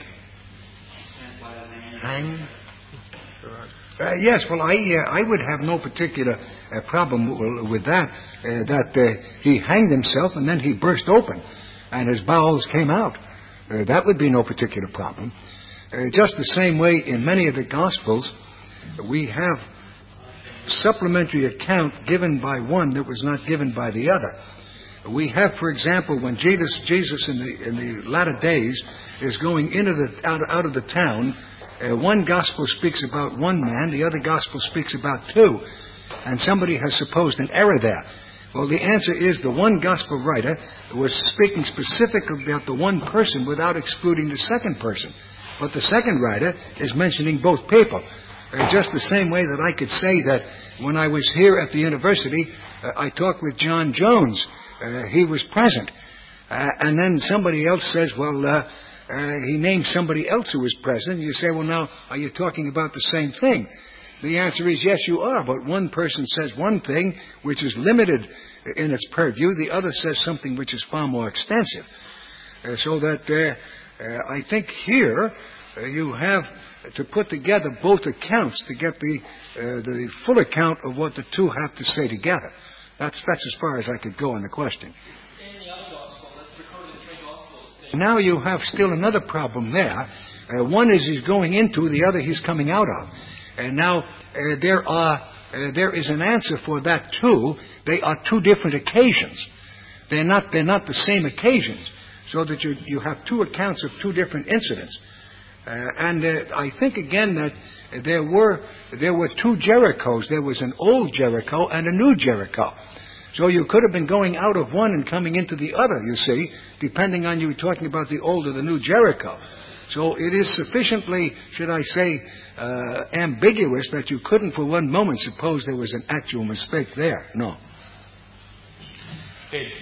Hanged? Uh, yes, well, I uh, I would have no particular uh, problem w- with that, uh, that uh, he hanged himself and then he burst open and his bowels came out. Uh, that would be no particular problem. Uh, just the same way in many of the Gospels, we have supplementary account given by one that was not given by the other. We have, for example, when Jesus, Jesus in the in the latter days is going into the out, out of the town, uh, one gospel speaks about one man, the other gospel speaks about two, and somebody has supposed an error there. Well, the answer is the one gospel writer was speaking specifically about the one person without excluding the second person, but the second writer is mentioning both people. Uh, just the same way that I could say that when I was here at the university, uh, I talked with John Jones. Uh, he was present. Uh, and then somebody else says, well, uh, uh, he named somebody else who was present. You say, well, now, are you talking about the same thing? The answer is, yes, you are. But one person says one thing which is limited in its purview. The other says something which is far more extensive. Uh, so that uh, uh, I think here uh, you have to put together both accounts to get the uh, the full account of what the two have to say together. That's that's as far as I could go on the question. In the other gospel, that's recorded in three gospels. Now you have still another problem there. Uh, one is he's going into, the other he's coming out of. And now uh, there are uh, there is an answer for that too. They are two different occasions. They're not they're not the same occasions. So that you you have two accounts of two different incidents. Uh, and uh, I think again that there were there were two Jerichos. There was an old Jericho and a new Jericho. So you could have been going out of one and coming into the other, you see, depending on you talking about the old or the new Jericho. So it is sufficiently, should I say, uh, ambiguous that you couldn't for one moment suppose there was an actual mistake there. No. Ed.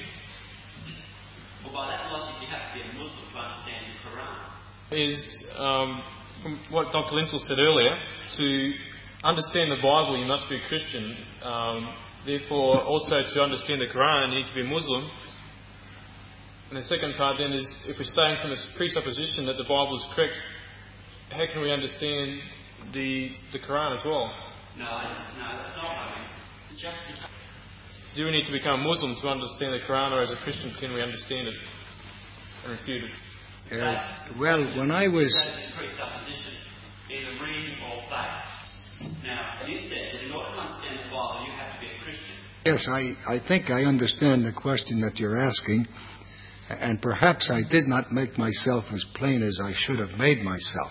Well, by that logic, you have to be a Muslim to understand the Quran. Is, um, from what Doctor Linsell said earlier, to understand the Bible, you must be a Christian. Um, therefore, also to understand the Quran, you need to be a Muslim. And the second part then is, if we're starting from this presupposition that the Bible is correct, how can we understand the the Quran as well? No, no, that's not what I mean. Just because... Do we need to become Muslim to understand the Quran, or as a Christian can we understand it and refute it? Uh, well, when I was... presupposition, either reading or faith. Now, you said that in order to understand the Bible, you have to be a Christian. Yes, I, I think I understand the question that you're asking, and perhaps I did not make myself as plain as I should have made myself.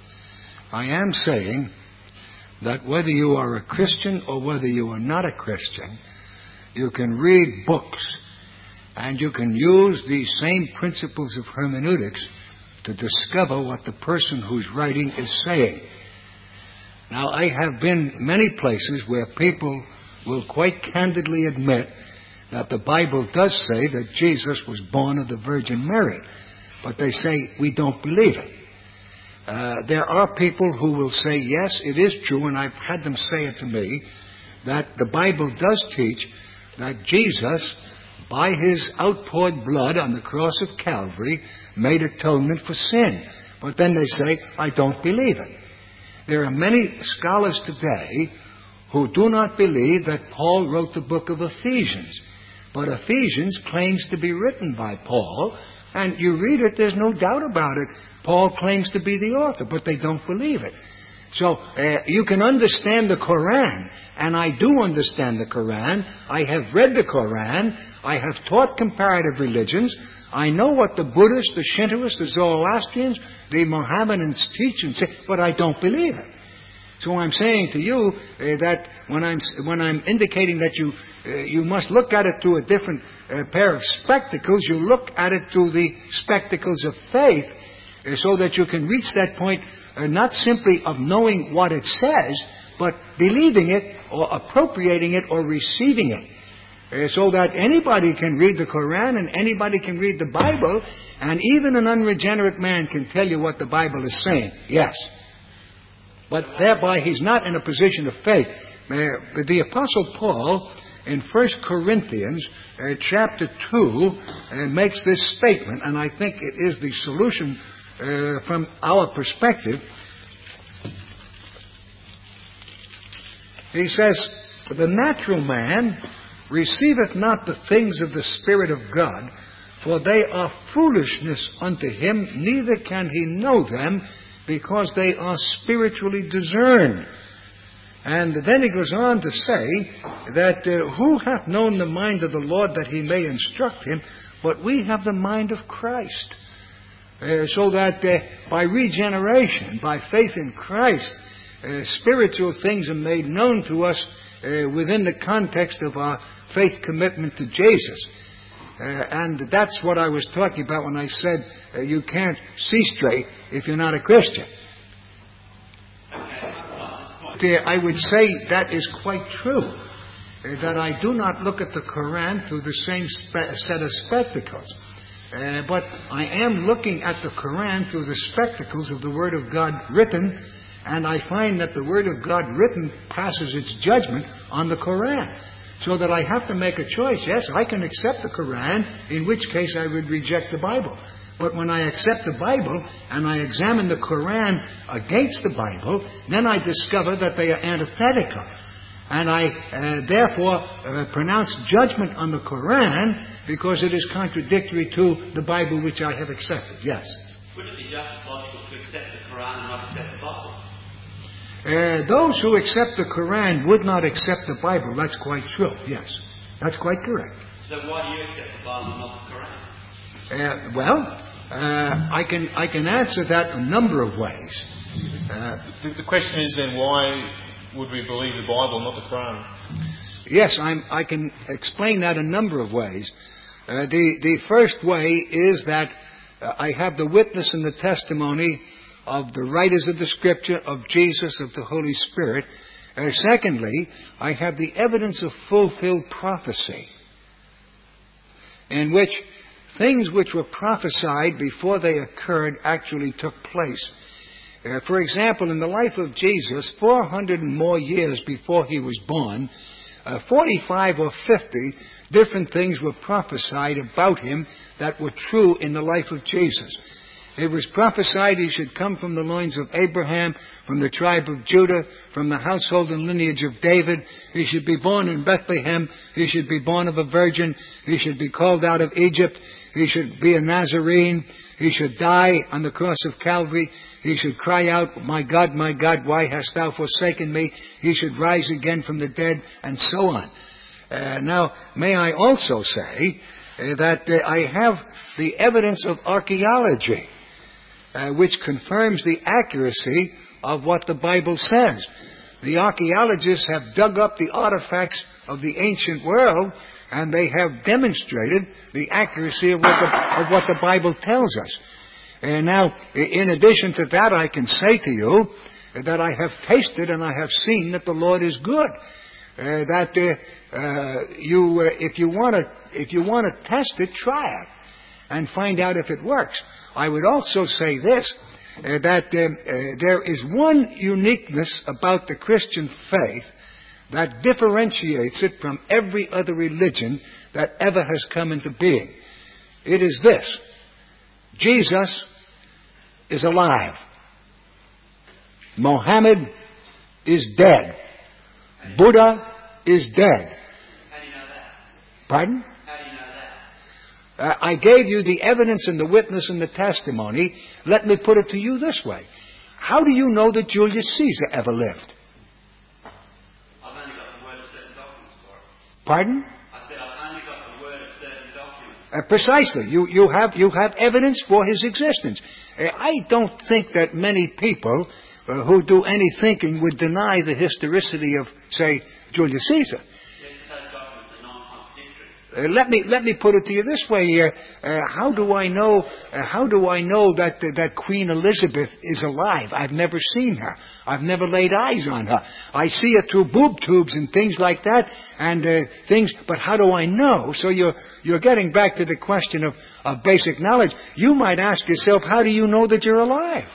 I am saying that whether you are a Christian or whether you are not a Christian, you can read books and you can use these same principles of hermeneutics to discover what the person who's writing is saying. Now, I have been many places where people will quite candidly admit that the Bible does say that Jesus was born of the Virgin Mary, but they say, we don't believe it. Uh, there are people who will say, yes, it is true, and I've had them say it to me, that the Bible does teach that Jesus, by his outpoured blood on the cross of Calvary, made atonement for sin. But then they say, I don't believe it. There are many scholars today who do not believe that Paul wrote the book of Ephesians. But Ephesians claims to be written by Paul, and you read it, there's no doubt about it. Paul claims to be the author, but they don't believe it. So uh, you can understand the Quran, and I do understand the Quran. I have read the Quran. I have taught comparative religions. I know what the Buddhists, the Shintoists, the Zoroastrians, the Mohammedans teach and say, but I don't believe it. So I'm saying to you uh, that when I'm when I'm indicating that you uh, you must look at it through a different uh, pair of spectacles, you look at it through the spectacles of faith, uh, so that you can reach that point uh, not simply of knowing what it says, but believing it or appropriating it or receiving it. Uh, so that anybody can read the Quran and anybody can read the Bible, and even an unregenerate man can tell you what the Bible is saying. Yes. But thereby he's not in a position of faith. Uh, the Apostle Paul, in First Corinthians uh, chapter two, uh, makes this statement, and I think it is the solution uh, from our perspective. He says, the natural man receiveth not the things of the Spirit of God, for they are foolishness unto him, neither can he know them, because they are spiritually discerned. And then he goes on to say that uh, who hath known the mind of the Lord that he may instruct him, but we have the mind of Christ. Uh, so that uh, by regeneration, by faith in Christ, uh, spiritual things are made known to us uh, within the context of our faith commitment to Jesus. Uh, and that's what I was talking about when I said uh, you can't see straight if you're not a Christian. Okay. I would say that is quite true. Uh, that I do not look at the Quran through the same spe- set of spectacles. Uh, but I am looking at the Quran through the spectacles of the Word of God written, and I find that the Word of God written passes its judgment on the Quran. So that I have to make a choice. Yes, I can accept the Quran, in which case I would reject the Bible. But when I accept the Bible and I examine the Quran against the Bible, then I discover that they are antithetical. And I uh, therefore uh, pronounce judgment on the Quran because it is contradictory to the Bible which I have accepted. Yes? Would it be just as logical to accept the Quran and not accept the Bible? Uh, those who accept the Quran would not accept the Bible. That's quite true. Yes. That's quite correct. So why do you accept the Bible and not the Quran? Uh, well, uh, I can I can answer that a number of ways. Uh, the, the question is then, why would we believe the Bible, not the Quran? Yes, I'm, I can explain that a number of ways. Uh, the, the first way is that uh, I have the witness and the testimony of the writers of the Scripture, of Jesus, of the Holy Spirit. Uh, secondly, I have the evidence of fulfilled prophecy, in which things which were prophesied before they occurred actually took place. Uh, for example, in the life of Jesus, four hundred and more years before he was born, uh, forty-five or fifty different things were prophesied about him that were true in the life of Jesus. It was prophesied he should come from the loins of Abraham, from the tribe of Judah, from the household and lineage of David. He should be born in Bethlehem. He should be born of a virgin. He should be called out of Egypt. He should be a Nazarene. He should die on the cross of Calvary. He should cry out, "My God, my God, why hast thou forsaken me?" He should rise again from the dead, and so on. Uh, now, may I also say uh, that uh, I have the evidence of archaeology, uh, which confirms the accuracy of what the Bible says. The archaeologists have dug up the artifacts of the ancient world, and they have demonstrated the accuracy of what the, of what the Bible tells us. And now, in addition to that, I can say to you that I have tasted and I have seen that the Lord is good. Uh, that uh, uh, you, uh, if you want to, if you want to test it, try it and find out if it works. I would also say this: uh, that uh, uh, there is one uniqueness about the Christian faith that differentiates it from every other religion that ever has come into being. It is this: Jesus is alive. Mohammed is dead. Buddha is dead. How do you know that? Pardon? How do you know that? Uh, I gave you the evidence and the witness and the testimony. Let me put it to you this way. How do you know that Julius Caesar ever lived? I've only got the word of certain documents for it. Pardon? I said I've only got the word of certain documents. Uh, precisely. You, you, have, you have evidence for his existence. Uh, I don't think that many people uh, who do any thinking would deny the historicity of, say, Julius Caesar. Yes, those documents are non-contradictory. Uh, let me let me put it to you this way here. Uh, how do I know? Uh, how do I know that uh, that Queen Elizabeth is alive? I've never seen her. I've never laid eyes on her. I see her through boob tubes and things like that, and uh, things. But how do I know? So you're you're getting back to the question of, of basic knowledge. You might ask yourself, how do you know that you're alive?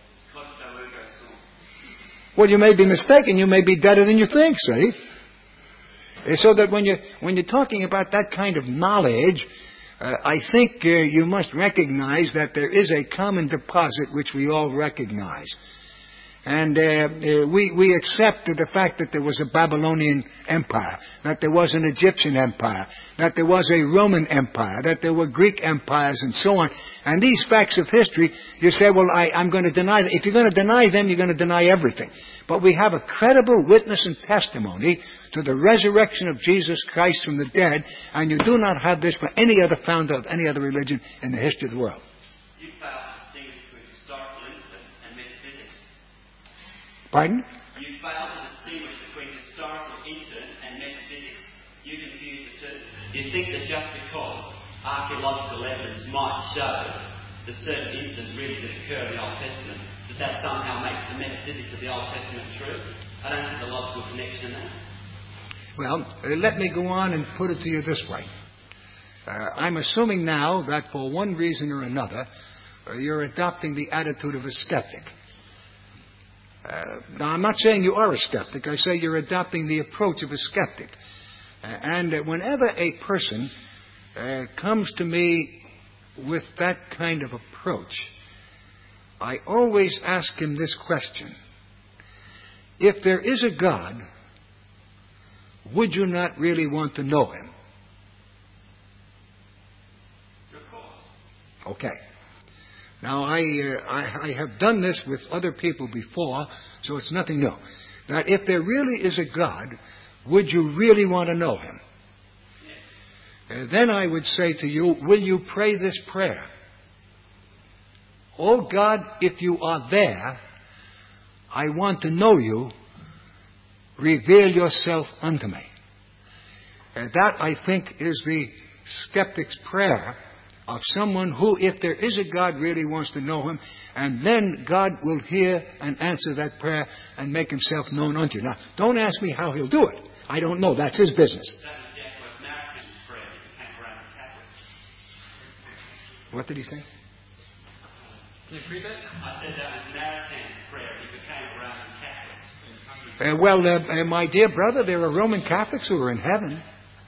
Well, you may be mistaken. You may be deader than you think. See. So that when you're, when you're talking about that kind of knowledge, uh, I think uh, you must recognize that there is a common deposit which we all recognize. And uh, uh, we, we accept the fact that there was a Babylonian empire, that there was an Egyptian empire, that there was a Roman empire, that there were Greek empires, and so on. And these facts of history, you say, well, I, I'm going to deny them. If you're going to deny them, you're going to deny everything. But we have a credible witness and testimony to the resurrection of Jesus Christ from the dead, and you do not have this for any other founder of any other religion in the history of the world. You fail to distinguish between historical incidents and metaphysics. Pardon? You fail to distinguish between historical incidents and metaphysics. You confuse the two. You think that just because archaeological evidence might show that certain incidents really did occur in the Old Testament, that that somehow makes the metaphysics of the Old Testament true. I don't see the logical connection in that. Well, uh, let me go on and put it to you this way. Uh, I'm assuming now that for one reason or another, uh, you're adopting the attitude of a skeptic. Uh, now, I'm not saying you are a skeptic. I say you're adopting the approach of a skeptic. Uh, and uh, whenever a person uh, comes to me with that kind of approach, I always ask him this question. If there is a God, would you not really want to know him? Of course. Okay. Now, I, uh, I, I have done this with other people before, so it's nothing new. That if there really is a God, would you really want to know him? Yes. Uh, then I would say to you, will you pray this prayer? Oh God, if you are there, I want to know you. Reveal yourself unto me. Uh, that, I think, is the skeptic's prayer of someone who, if there is a God, really wants to know Him, and then God will hear and answer that prayer and make Himself known unto you. Now, don't ask me how He'll do it. I don't know. That's His business. What did he say? Can you read that? I said that was Maritan's prayer. He became a Roman Catholic. Uh, well, uh, uh, my dear brother, there are Roman Catholics who are in heaven.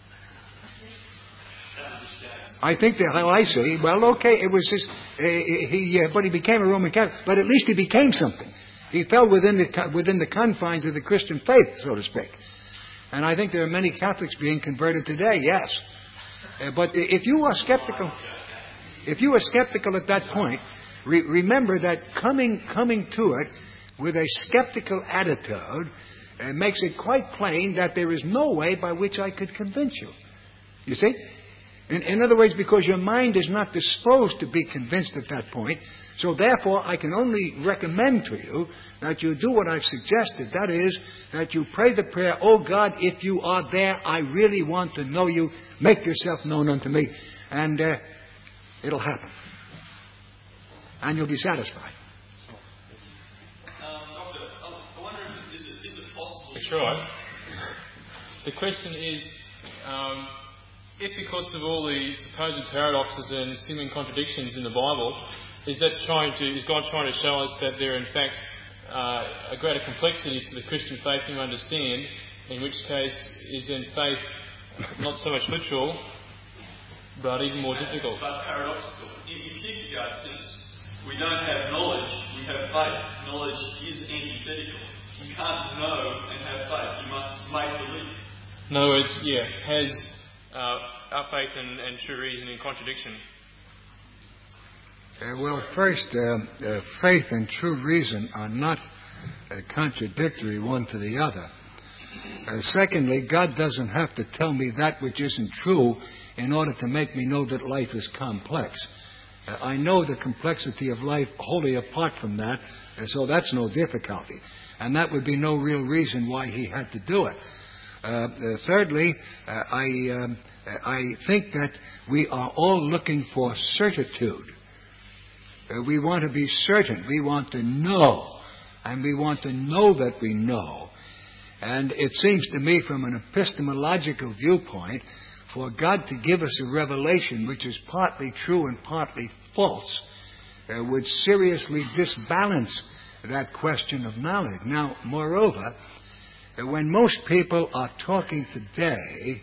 I think that how I see. Well, okay, it was his. Uh, he, uh, but he became a Roman Catholic. But at least he became something. He fell within the within the confines of the Christian faith, so to speak. And I think there are many Catholics being converted today. Yes, uh, but if you are skeptical, if you are skeptical at that point, re- remember that coming coming to it with a skeptical attitude uh, makes it quite plain that there is no way by which I could convince you. You see? In, in other words, because your mind is not disposed to be convinced at that point, so therefore I can only recommend to you that you do what I've suggested. That is, that you pray the prayer, "Oh God, if you are there, I really want to know you. Make yourself known unto me." And uh, it'll happen. And you'll be satisfied. Um, Doctor, I wonder if is it, is it possible... That's right. The question is... Um, If, because of all the supposed paradoxes and seeming contradictions in the Bible, is that trying to is God trying to show us that there are in fact uh, a greater complexities to the Christian faith than we understand? In which case, is then faith not so much literal, but even more difficult? But paradoxical. In, in Kierkegaard's sense, we don't have knowledge; we have faith. Knowledge is antithetical. You can't know and have faith. You must make believe. In other words, yeah, has. Uh, our faith and, and true reason in contradiction? Uh, well, first, uh, uh, faith and true reason are not uh, contradictory one to the other. Uh, secondly, God doesn't have to tell me that which isn't true in order to make me know that life is complex. Uh, I know the complexity of life wholly apart from that, and so that's no difficulty. And that would be no real reason why He had to do it. Uh, uh, thirdly, uh, I, um, I think that we are all looking for certitude. Uh, we want to be certain. We want to know. And we want to know that we know. And it seems to me from an epistemological viewpoint, for God to give us a revelation which is partly true and partly false uh, would seriously disbalance that question of knowledge. Now, moreover, when most people are talking today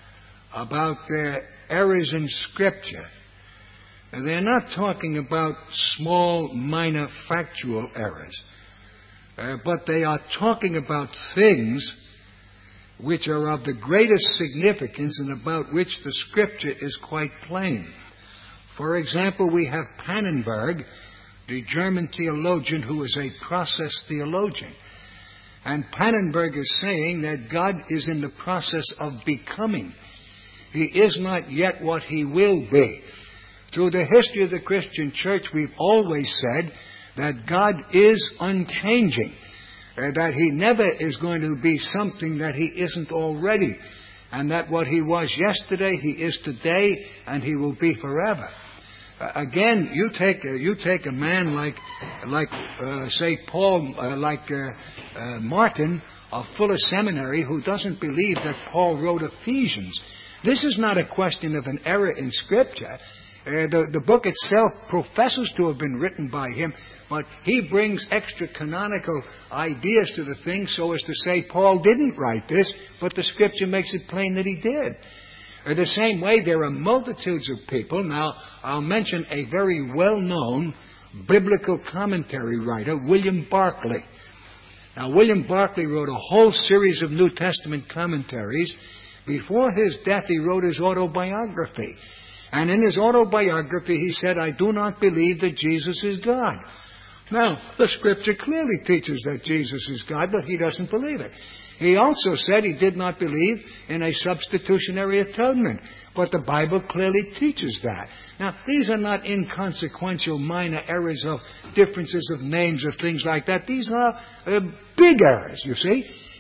about their errors in Scripture, they're not talking about small, minor factual errors, uh, but they are talking about things which are of the greatest significance and about which the Scripture is quite plain. For example, we have Pannenberg, the German theologian who is a process theologian. And Pannenberg is saying that God is in the process of becoming. He is not yet what He will be. Through the history of the Christian church, we've always said that God is unchanging, uh, that He never is going to be something that He isn't already, and that what He was yesterday, He is today, and He will be forever. Uh, again, you take uh, you take a man like like uh, say Paul, uh, like uh, uh, Martin of Fuller Seminary, who doesn't believe that Paul wrote Ephesians. This is not a question of an error in Scripture. Uh, the, the book itself professes to have been written by him, but he brings extra canonical ideas to the thing so as to say Paul didn't write this, but the Scripture makes it plain that he did. Uh, the same way, there are multitudes of people. Now, I'll mention a very well-known biblical commentary writer, William Barclay. Now, William Barclay wrote a whole series of New Testament commentaries. Before his death, he wrote his autobiography. And in his autobiography, he said, "I do not believe that Jesus is God." Now, the Scripture clearly teaches that Jesus is God, but he doesn't believe it. He also said he did not believe in a substitutionary atonement, but the Bible clearly teaches that. Now, these are not inconsequential minor errors of differences of names or things like that. These are uh, big errors, you see.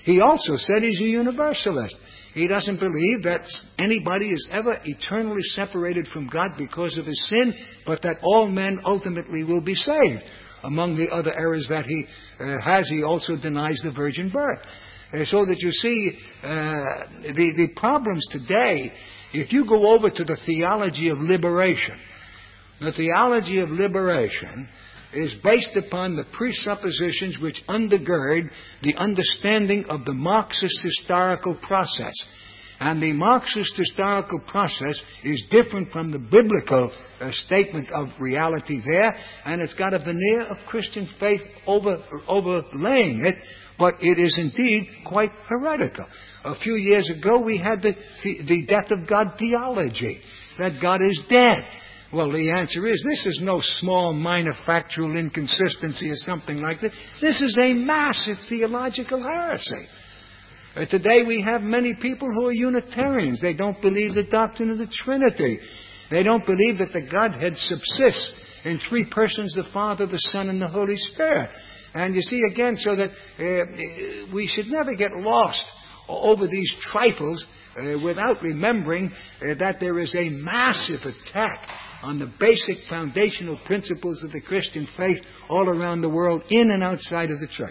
he also said he's a universalist. He doesn't believe that anybody is ever eternally separated from God because of his sin, but that all men ultimately will be saved. Among the other errors that he uh, has, he also denies the virgin birth. Uh, so that you see, uh, the, the problems today, if you go over to the theology of liberation, the theology of liberation is based upon the presuppositions which undergird the understanding of the Marxist historical process. And the Marxist historical process is different from the biblical uh, statement of reality there, and it's got a veneer of Christian faith over, overlaying it, but it is indeed quite heretical. A few years ago we had the, the, the death of God theology, that God is dead. Well, the answer is, this is no small minor factual inconsistency or something like that. This is a massive theological heresy. Uh, today we have many people who are Unitarians. They don't believe the doctrine of the Trinity. They don't believe that the Godhead subsists in three persons, the Father, the Son, and the Holy Spirit. And you see, again, so that uh, we should never get lost over these trifles uh, without remembering uh, that there is a massive attack on the basic foundational principles of the Christian faith all around the world, in and outside of the church.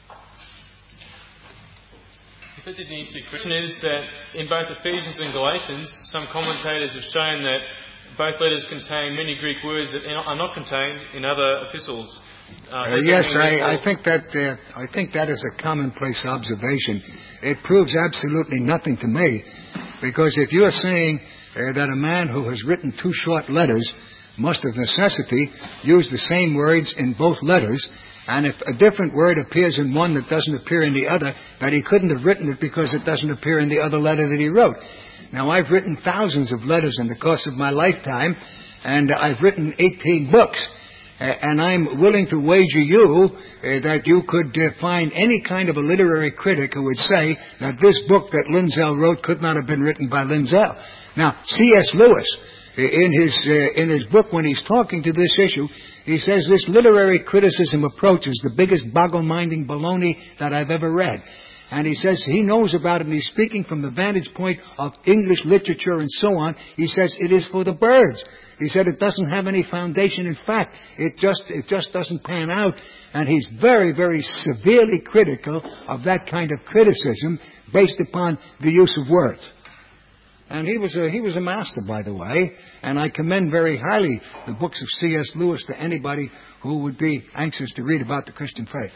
If it didn't answer your question, is that in both Ephesians and Galatians, some commentators have shown that both letters contain many Greek words that are not contained in other epistles. Uh, uh, yes, I, I think that uh, I think that is a commonplace observation. It proves absolutely nothing to me, because if you are saying Uh, that a man who has written two short letters must of necessity use the same words in both letters, and if a different word appears in one that doesn't appear in the other, that he couldn't have written it because it doesn't appear in the other letter that he wrote. Now, I've written thousands of letters in the course of my lifetime, and I've written eighteen books. Uh, and I'm willing to wager you uh, that you could uh, find any kind of a literary critic who would say that this book that Lindsell wrote could not have been written by Lindsell. Now, C S Lewis, in his uh, in his book, when he's talking to this issue, he says this literary criticism approach is the biggest boggle-minding baloney that I've ever read. And he says he knows about it, and he's speaking from the vantage point of English literature and so on. He says it is for the birds. He said it doesn't have any foundation in fact. It just it just doesn't pan out. And he's very, very severely critical of that kind of criticism based upon the use of words. And he was a he was a master, by the way. And I commend very highly the books of C S Lewis to anybody who would be anxious to read about the Christian faith.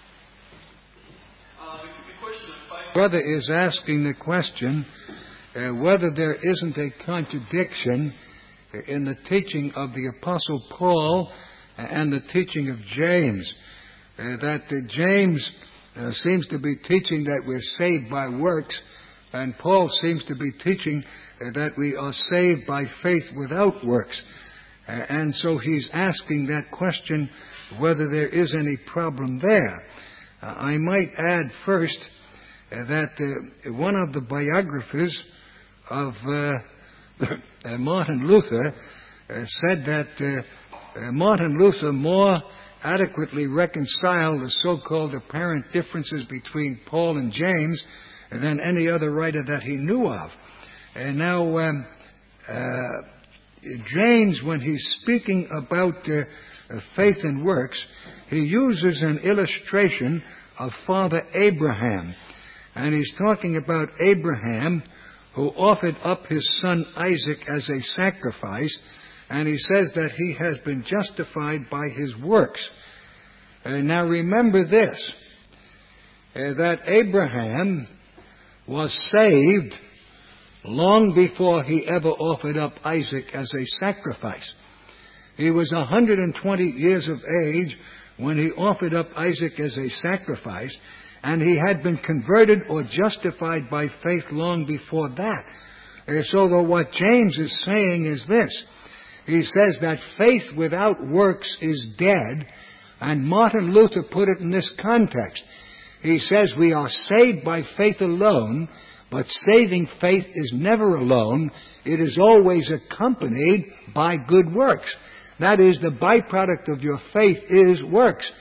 Brother is asking the question uh, whether there isn't a contradiction in the teaching of the Apostle Paul and the teaching of James. Uh, that uh, James uh, seems to be teaching that we're saved by works, and Paul seems to be teaching uh, that we are saved by faith without works. Uh, and so he's asking that question whether there is any problem there. Uh, I might add first Uh, that uh, one of the biographers of uh, uh, Martin Luther uh, said that uh, uh, Martin Luther more adequately reconciled the so-called apparent differences between Paul and James than any other writer that he knew of. And now, um, uh, James, when he's speaking about uh, uh, faith and works, he uses an illustration of Father Abraham. And he's talking about Abraham, who offered up his son Isaac as a sacrifice, and he says that he has been justified by his works. Uh, now remember this, uh, that Abraham was saved long before he ever offered up Isaac as a sacrifice. He was one hundred twenty years of age when he offered up Isaac as a sacrifice, and he had been converted or justified by faith long before that. Uh, so though what James is saying is this. He says that faith without works is dead, and Martin Luther put it in this context. He says we are saved by faith alone, but saving faith is never alone. It is always accompanied by good works. That is, the byproduct of your faith is works.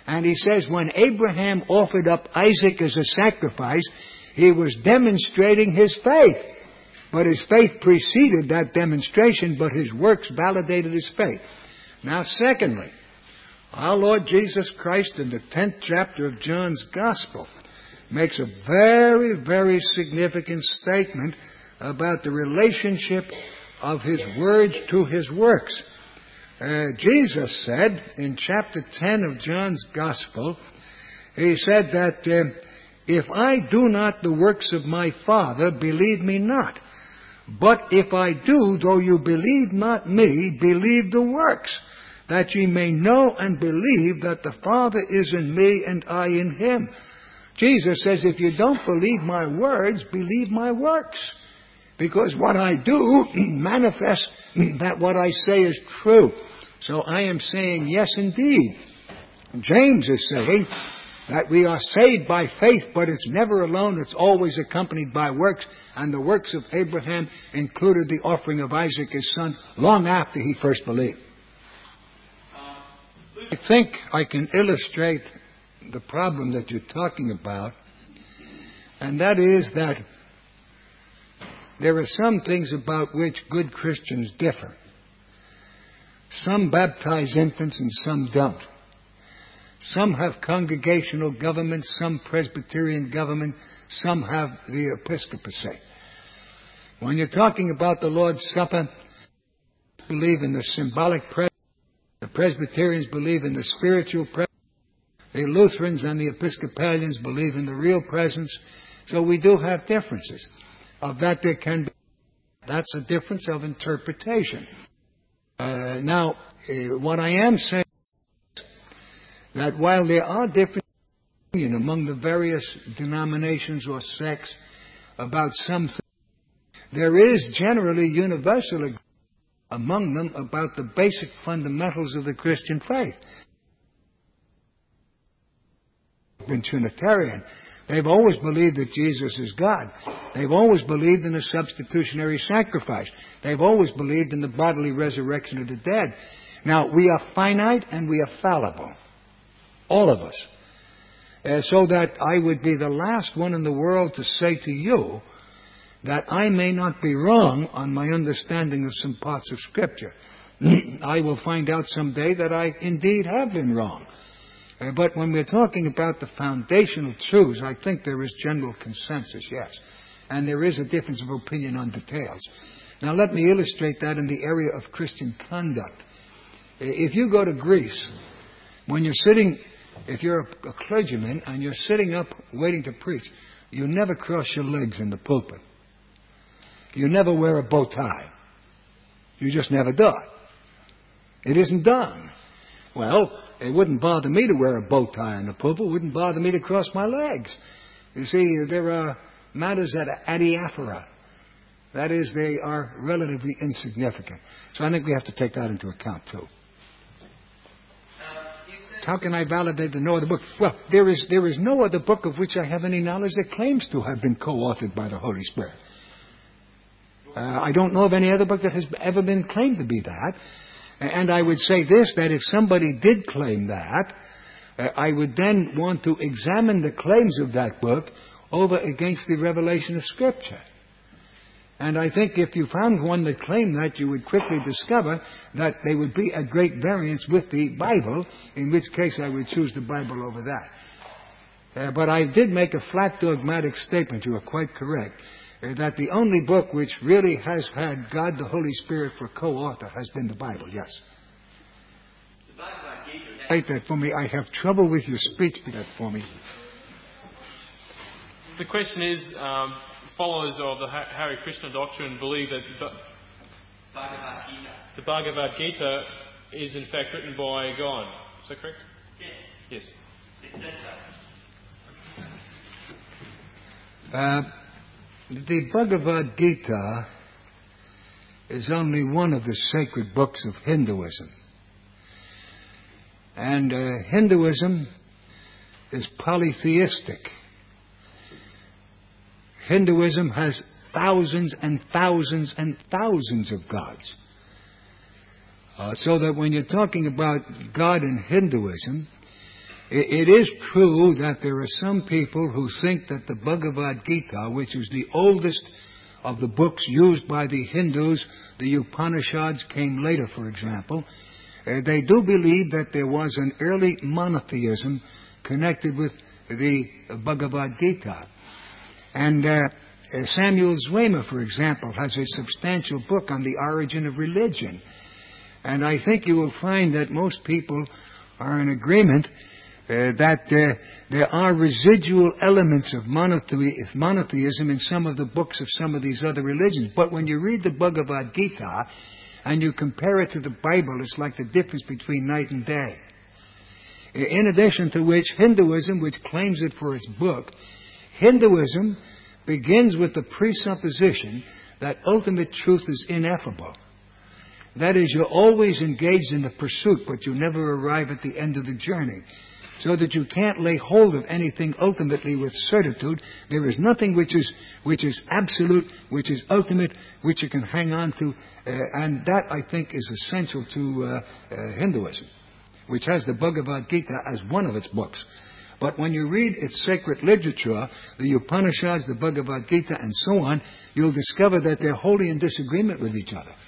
And he says when Abraham offered up Isaac as a sacrifice, he was demonstrating his faith. But his faith preceded that demonstration, but his works validated his faith. Now, secondly, our Lord Jesus Christ in the tenth chapter of John's Gospel makes a very, very significant statement about the relationship of his words to his works. Uh, Jesus said in chapter ten of John's Gospel, he said that uh, if I do not the works of my Father, believe me not. But if I do, though you believe not me, believe the works, that ye may know and believe that the Father is in me and I in him. Jesus says, if you don't believe my words, believe my works. Because what I do manifests that what I say is true. So I am saying, yes, indeed. James is saying that we are saved by faith, but it's never alone. It's always accompanied by works. And the works of Abraham included the offering of Isaac, his son, long after he first believed. I think I can illustrate the problem that you're talking about, and that is that there are some things about which good Christians differ. Some baptize infants and some don't. Some have congregational government, some Presbyterian government, some have the episcopacy. When you're talking about the Lord's Supper, believe in the symbolic presence. The Presbyterians believe in the spiritual presence. The Lutherans and the Episcopalians believe in the real presence. So we do have differences. Of that there can be. That's a difference of interpretation. Uh, now, uh, what I am saying is that while there are differences among the various denominations or sects about some things, there is generally universal agreement among them about the basic fundamentals of the Christian faith. Been Trinitarian. They've always believed that Jesus is God. They've always believed in a substitutionary sacrifice. They've always believed in the bodily resurrection of the dead. Now, we are finite and we are fallible. All of us. Uh, so that I would be the last one in the world to say to you that I may not be wrong on my understanding of some parts of Scripture. I will find out someday that I indeed have been wrong. Uh, but when we're talking about the foundational truths, I think there is general consensus, yes. And there is a difference of opinion on details. Now let me illustrate that in the area of Christian conduct. If you go to Greece, when you're sitting, if you're a clergyman and you're sitting up waiting to preach, you never cross your legs in the pulpit. You never wear a bow tie. You just never do it. It isn't done. Well, it wouldn't bother me to wear a bow tie in the pulpit. It wouldn't bother me to cross my legs. You see, there are matters that are adiaphora. That is, they are relatively insignificant. So I think we have to take that into account, too. How can I validate the no other book? Well, there is, there is no other book of which I have any knowledge that claims to have been co-authored by the Holy Spirit. Uh, I don't know of any other book that has ever been claimed to be that. And I would say this, that if somebody did claim that, uh, I would then want to examine the claims of that book over against the revelation of Scripture. And I think if you found one that claimed that, you would quickly discover that they would be at great variance with the Bible, in which case I would choose the Bible over that. Uh, but I did make a flat dogmatic statement, you are quite correct, uh, that the only book which really has had God the Holy Spirit for co-author has been the Bible, yes. Write that for me. I have trouble with your speech, but that for me. The question is, um, followers of the Hare Krishna doctrine believe that the Bhagavad Gita is in fact written by God. Is that correct? Yes. Yes. It says so. Uh, the Bhagavad Gita is only one of the sacred books of Hinduism. And uh, Hinduism is polytheistic. Hinduism has thousands and thousands and thousands of gods. Uh, so that when you're talking about God in Hinduism, It, it is true that there are some people who think that the Bhagavad Gita, which is the oldest of the books used by the Hindus, the Upanishads came later, for example, uh, they do believe that there was an early monotheism connected with the Bhagavad Gita. And uh, Samuel Zwemer, for example, has a substantial book on the origin of religion. And I think you will find that most people are in agreement uh, that uh, there are residual elements of monothe- monotheism in some of the books of some of these other religions. But when you read the Bhagavad Gita and you compare it to the Bible, it's like the difference between night and day. In addition to which, Hinduism, which claims it for its book, Hinduism begins with the presupposition that ultimate truth is ineffable. That is, you're always engaged in the pursuit, but you never arrive at the end of the journey. So that you can't lay hold of anything ultimately with certitude. There is nothing which is which is absolute, which is ultimate, which you can hang on to. Uh, and that, I think, is essential to uh, uh, Hinduism, which has the Bhagavad Gita as one of its books. But when you read its sacred literature, the Upanishads, the Bhagavad Gita, and so on, you'll discover that they're wholly in disagreement with each other.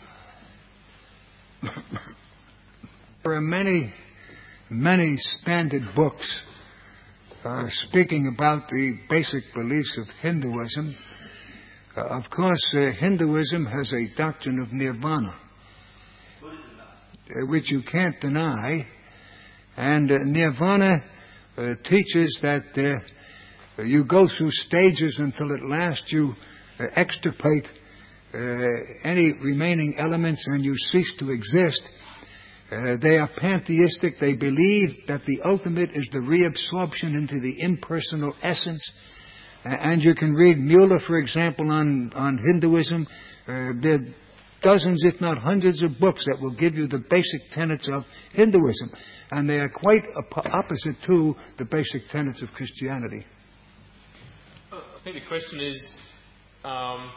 There are many, many standard books uh, speaking about the basic beliefs of Hinduism. Uh, of course, uh, Hinduism has a doctrine of nirvana, uh, which you can't deny. And uh, nirvana uh, teaches that uh, you go through stages until at last you uh, extirpate uh, any remaining elements and you cease to exist. Uh, they are pantheistic. They believe that the ultimate is the reabsorption into the impersonal essence. Uh, and you can read Mueller, for example, on, on Hinduism. Uh, there are dozens, if not hundreds, of books that will give you the basic tenets of Hinduism. And they are quite op- opposite to the basic tenets of Christianity. Well, I think the question is, um,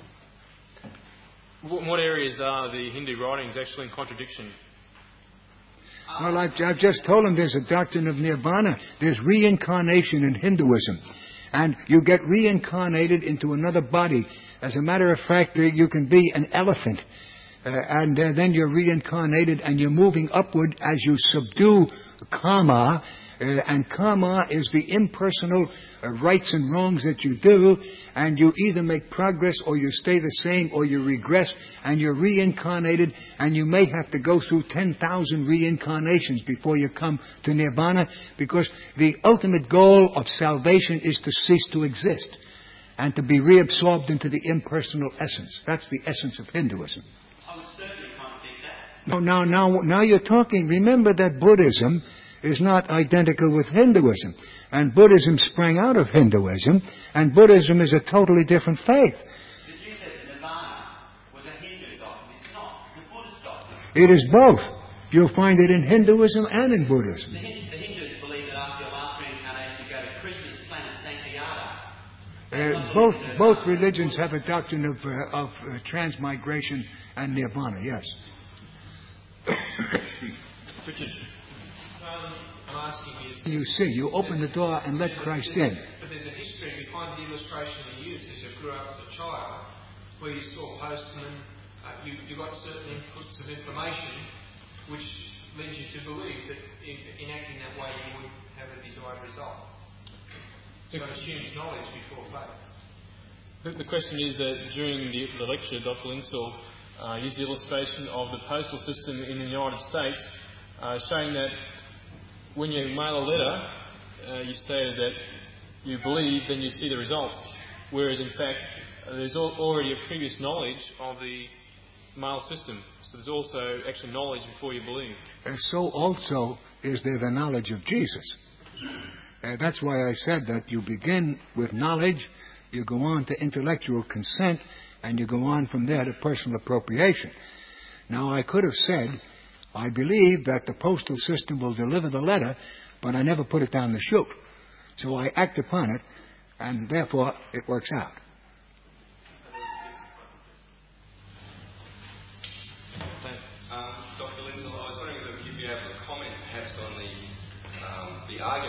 in what areas are the Hindu writings actually in contradiction? Well, I've, I've just told him there's a doctrine of nirvana. There's reincarnation in Hinduism. And you get reincarnated into another body. As a matter of fact, you can be an elephant. Uh, and uh, then you're reincarnated and you're moving upward as you subdue karma. Uh, and karma is the impersonal uh, rights and wrongs that you do. And you either make progress or you stay the same or you regress. And you're reincarnated and you may have to go through ten thousand reincarnations before you come to nirvana. Because the ultimate goal of salvation is to cease to exist. And to be reabsorbed into the impersonal essence. That's the essence of Hinduism. I would certainly contradict that. No, now, now, now you're talking. Remember that Buddhism is not identical with Hinduism. And Buddhism sprang out of Hinduism. And Buddhism is a totally different faith. Did you say that nirvana was a Hindu doctrine? It's not. It's a Buddhist doctrine. It is both. You'll find it in Hinduism and in Buddhism. The, Hin- the Hindus believe that after your last reincarnation you go to Krishna's planet Sankeyada. Uh, both both religions have a doctrine of uh, of uh, transmigration and nirvana. Yes. Richard, um, I'm asking is... You see, you open the door and let Christ in. But there's a history behind the illustration you used as you grew up as a child, where you saw postmen, uh, you, you got certain inputs of information which leads you to believe that in, in acting that way you would have a desired result. So it assumes knowledge before faith. The, the question is that during the, the lecture, Doctor Lindsell uh, used the illustration of the postal system in the United States, uh, showing that when you mail a letter, uh, you stated that you believe, then you see the results. Whereas, in fact, uh, there's al- already a previous knowledge of the mail system. So there's also actually knowledge before you believe. And so also is there the knowledge of Jesus. Uh, that's why I said that you begin with knowledge, you go on to intellectual consent, and you go on from there to personal appropriation. Now, I could have said, I believe that the postal system will deliver the letter, but I never put it down the chute. So I act upon it, and therefore it works out. Um, Doctor Lindsell, I was wondering if you'd be able to comment perhaps on the, um, the argument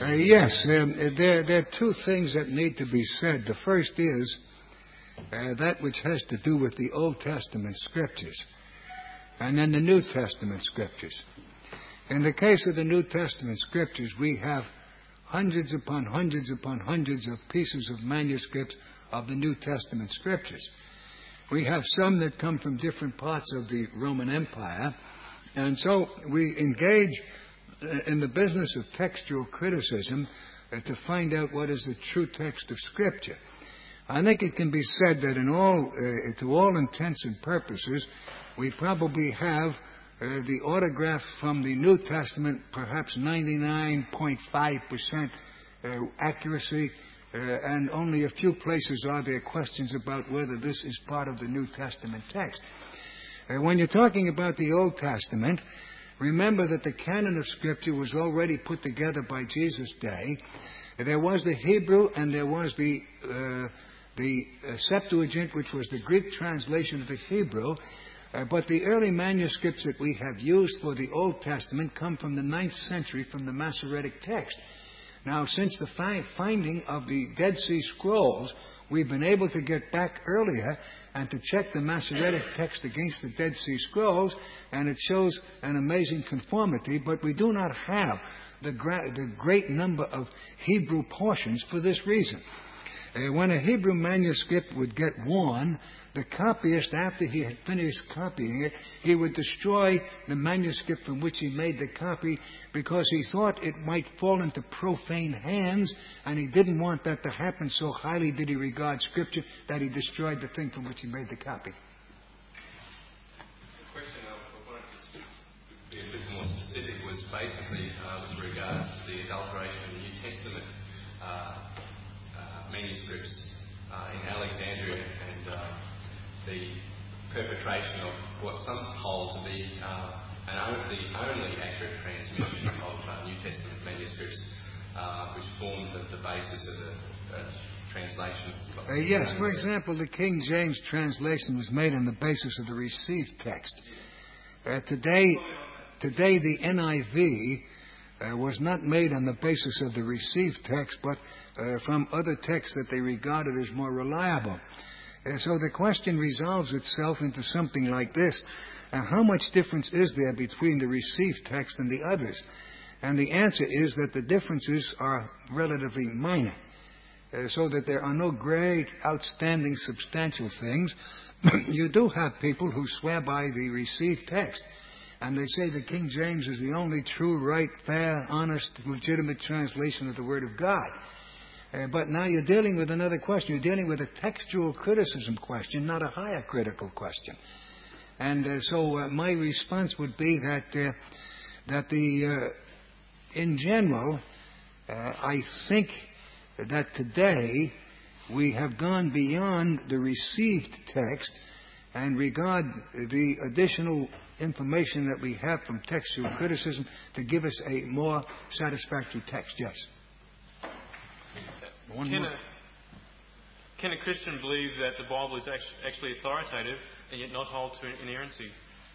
Uh, yes, um, there, there are two things that need to be said. The first is uh, that which has to do with the Old Testament scriptures, and then the New Testament scriptures. In the case of the New Testament scriptures, we have hundreds upon hundreds upon hundreds of pieces of manuscripts of the New Testament scriptures. We have some that come from different parts of the Roman Empire, and so we engage in the business of textual criticism uh, to find out what is the true text of Scripture. I think it can be said that in all, uh, to all intents and purposes, we probably have uh, the autograph from the New Testament, perhaps ninety-nine point five percent uh, accuracy, uh, and only a few places are there questions about whether this is part of the New Testament text. Uh, when you're talking about the Old Testament, remember that the canon of Scripture was already put together by Jesus' day. There was the Hebrew and there was the uh, the uh, Septuagint, which was the Greek translation of the Hebrew. Uh, but the early manuscripts that we have used for the Old Testament come from the ninth century, from the Masoretic text. Now, since the fi- finding of the Dead Sea Scrolls, we've been able to get back earlier and to check the Masoretic text against the Dead Sea Scrolls, and it shows an amazing conformity, but we do not have the, gra- the great number of Hebrew portions for this reason. Uh, when a Hebrew manuscript would get worn, the copyist, after he had finished copying it, he would destroy the manuscript from which he made the copy because he thought it might fall into profane hands, and he didn't want that to happen. So highly did he regard Scripture that he destroyed the thing from which he made the copy. The question I wanted to be a bit more specific was basically uh, with regards to the adulteration of the New Testament uh, manuscripts uh, in Alexandria and uh, the perpetration of what some hold to be uh, an only, the only accurate transmission of uh, New Testament manuscripts, uh, which formed the, the basis of the uh, translation. Uh, yes, for example, the King James translation was made on the basis of the received text. Uh, today, today the N I V Uh, was not made on the basis of the received text, but uh, from other texts that they regarded as more reliable. Uh, so the question resolves itself into something like this. Uh, how much difference is there between the received text and the others? And the answer is that the differences are relatively minor, uh, so that there are no great, outstanding, substantial things. You do have people who swear by the received text, and they say the King James is the only true, right, fair, honest, legitimate translation of the Word of God. Uh, but now you're dealing with another question. You're dealing with a textual criticism question, not a higher critical question. And uh, so uh, my response would be that uh, that the, uh, in general, uh, I think that today we have gone beyond the received text and regard the additional information that we have from textual criticism to give us a more satisfactory text. Yes. One can, more. A, can a Christian believe that the Bible is actually authoritative and yet not hold to inerrancy?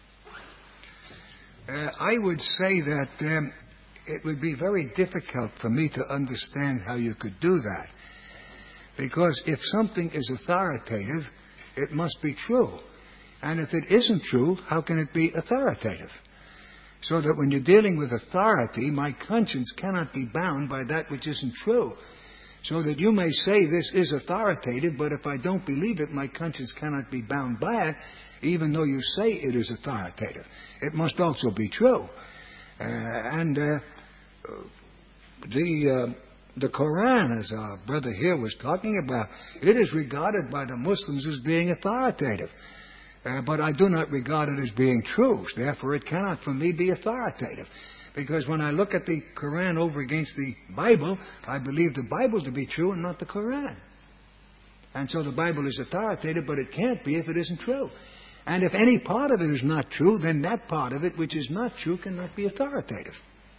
Uh, I would say that um, it would be very difficult for me to understand how you could do that. Because if something is authoritative, it must be true. And if it isn't true, how can it be authoritative? So that when you're dealing with authority, my conscience cannot be bound by that which isn't true. So that you may say this is authoritative, but if I don't believe it, my conscience cannot be bound by it, even though you say it is authoritative. It must also be true. Uh, and uh, the... Uh, The Quran, as our brother here was talking about, it is regarded by the Muslims as being authoritative. Uh, but I do not regard it as being true. Therefore, it cannot, for me, be authoritative. Because when I look at the Quran over against the Bible, I believe the Bible to be true and not the Quran. And so the Bible is authoritative, but it can't be if it isn't true. And if any part of it is not true, then that part of it which is not true cannot be authoritative.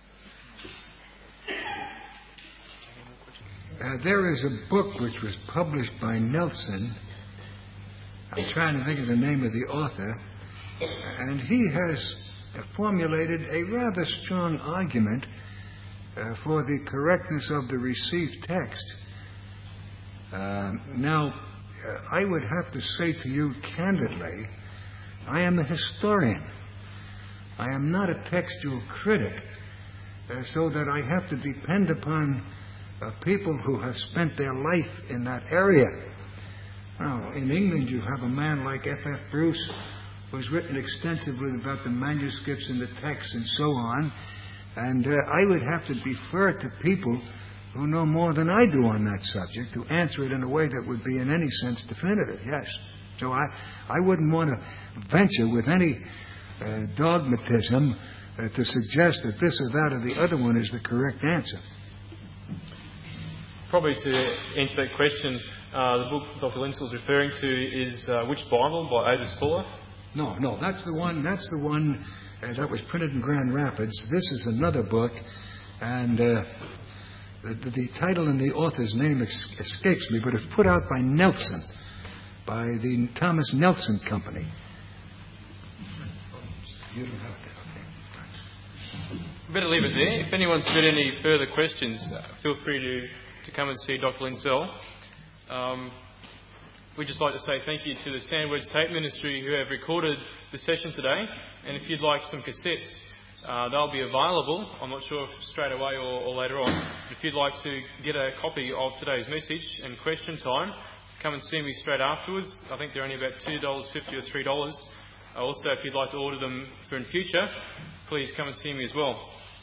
Uh, there is a book which was published by Nelson. I'm trying to think of the name of the author. And he has formulated a rather strong argument uh, for the correctness of the received text. Uh, now, uh, I would have to say to you candidly, I am a historian. I am not a textual critic, uh, so that I have to depend upon uh, people who have spent their life in that area. Now, in England, you have a man like F F Bruce, who's written extensively about the manuscripts and the texts and so on, and uh, I would have to defer to people who know more than I do on that subject to answer it in a way that would be in any sense definitive, yes. So I, I wouldn't want to venture with any uh, dogmatism uh, to suggest that this or that or the other one is the correct answer. Probably to answer that question, uh, the book Doctor Lindsell's referring to is uh, which Bible by Otis Fuller? No, no, that's the one. That's the one uh, that was printed in Grand Rapids. This is another book, and uh, the, the, the title and the author's name ex- escapes me, but it's put out by Nelson, by the Thomas Nelson Company. You don't have that, okay? Better leave it there. If anyone's got any further questions, uh, feel free to, to come and see Doctor Lindsell. Um, we'd just like to say thank you to the Sandwords Tape Ministry who have recorded the session today. And if you'd like some cassettes, uh, they'll be available. I'm not sure if straight away or, or later on. But if you'd like to get a copy of today's message and question time, come and see me straight afterwards. I think they're only about two dollars fifty or three dollars. Also, if you'd like to order them for in future, please come and see me as well.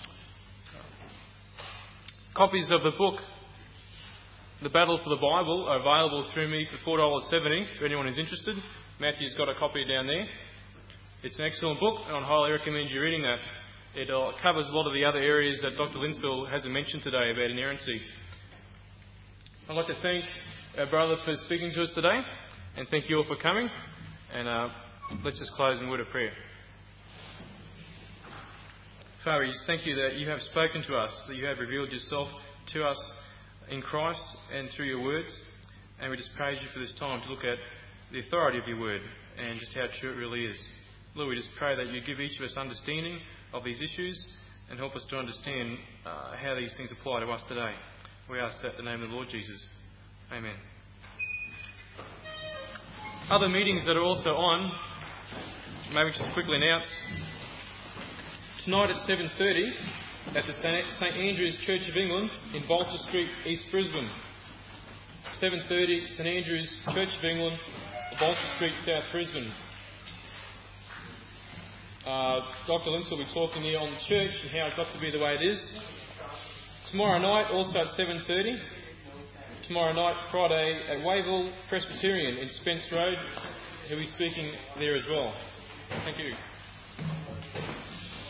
Copies of the book The Battle for the Bible are available through me for four dollars seventy for anyone who's interested. Matthew's got a copy down there. It's an excellent book, and I highly recommend you reading that. It uh, covers a lot of the other areas that Doctor Lindsell hasn't mentioned today about inerrancy. I'd like to thank our brother for speaking to us today, and thank you all for coming. And uh, let's just close in a word of prayer. Father, we just thank you that you have spoken to us, that you have revealed yourself to us in Christ and through your words. And we just praise you for this time to look at the authority of your word and just how true it really is. Lord, we just pray that you give each of us understanding of these issues and help us to understand uh, how these things apply to us today. We ask that in the name of the Lord Jesus. Amen. Other meetings that are also on, maybe just quickly announce. Tonight at seven thirty at the St Andrew's Church of England in Bolter Street, East Brisbane. seven thirty, St Andrew's Church of England, Bolter Street, South Brisbane. Uh, Doctor Lindsell will be talking there on the church and how it got to be the way it is. Tomorrow night, also at seven thirty. Tomorrow night, Friday, at Wayville Presbyterian in Spence Road. He'll be speaking there as well. Thank you.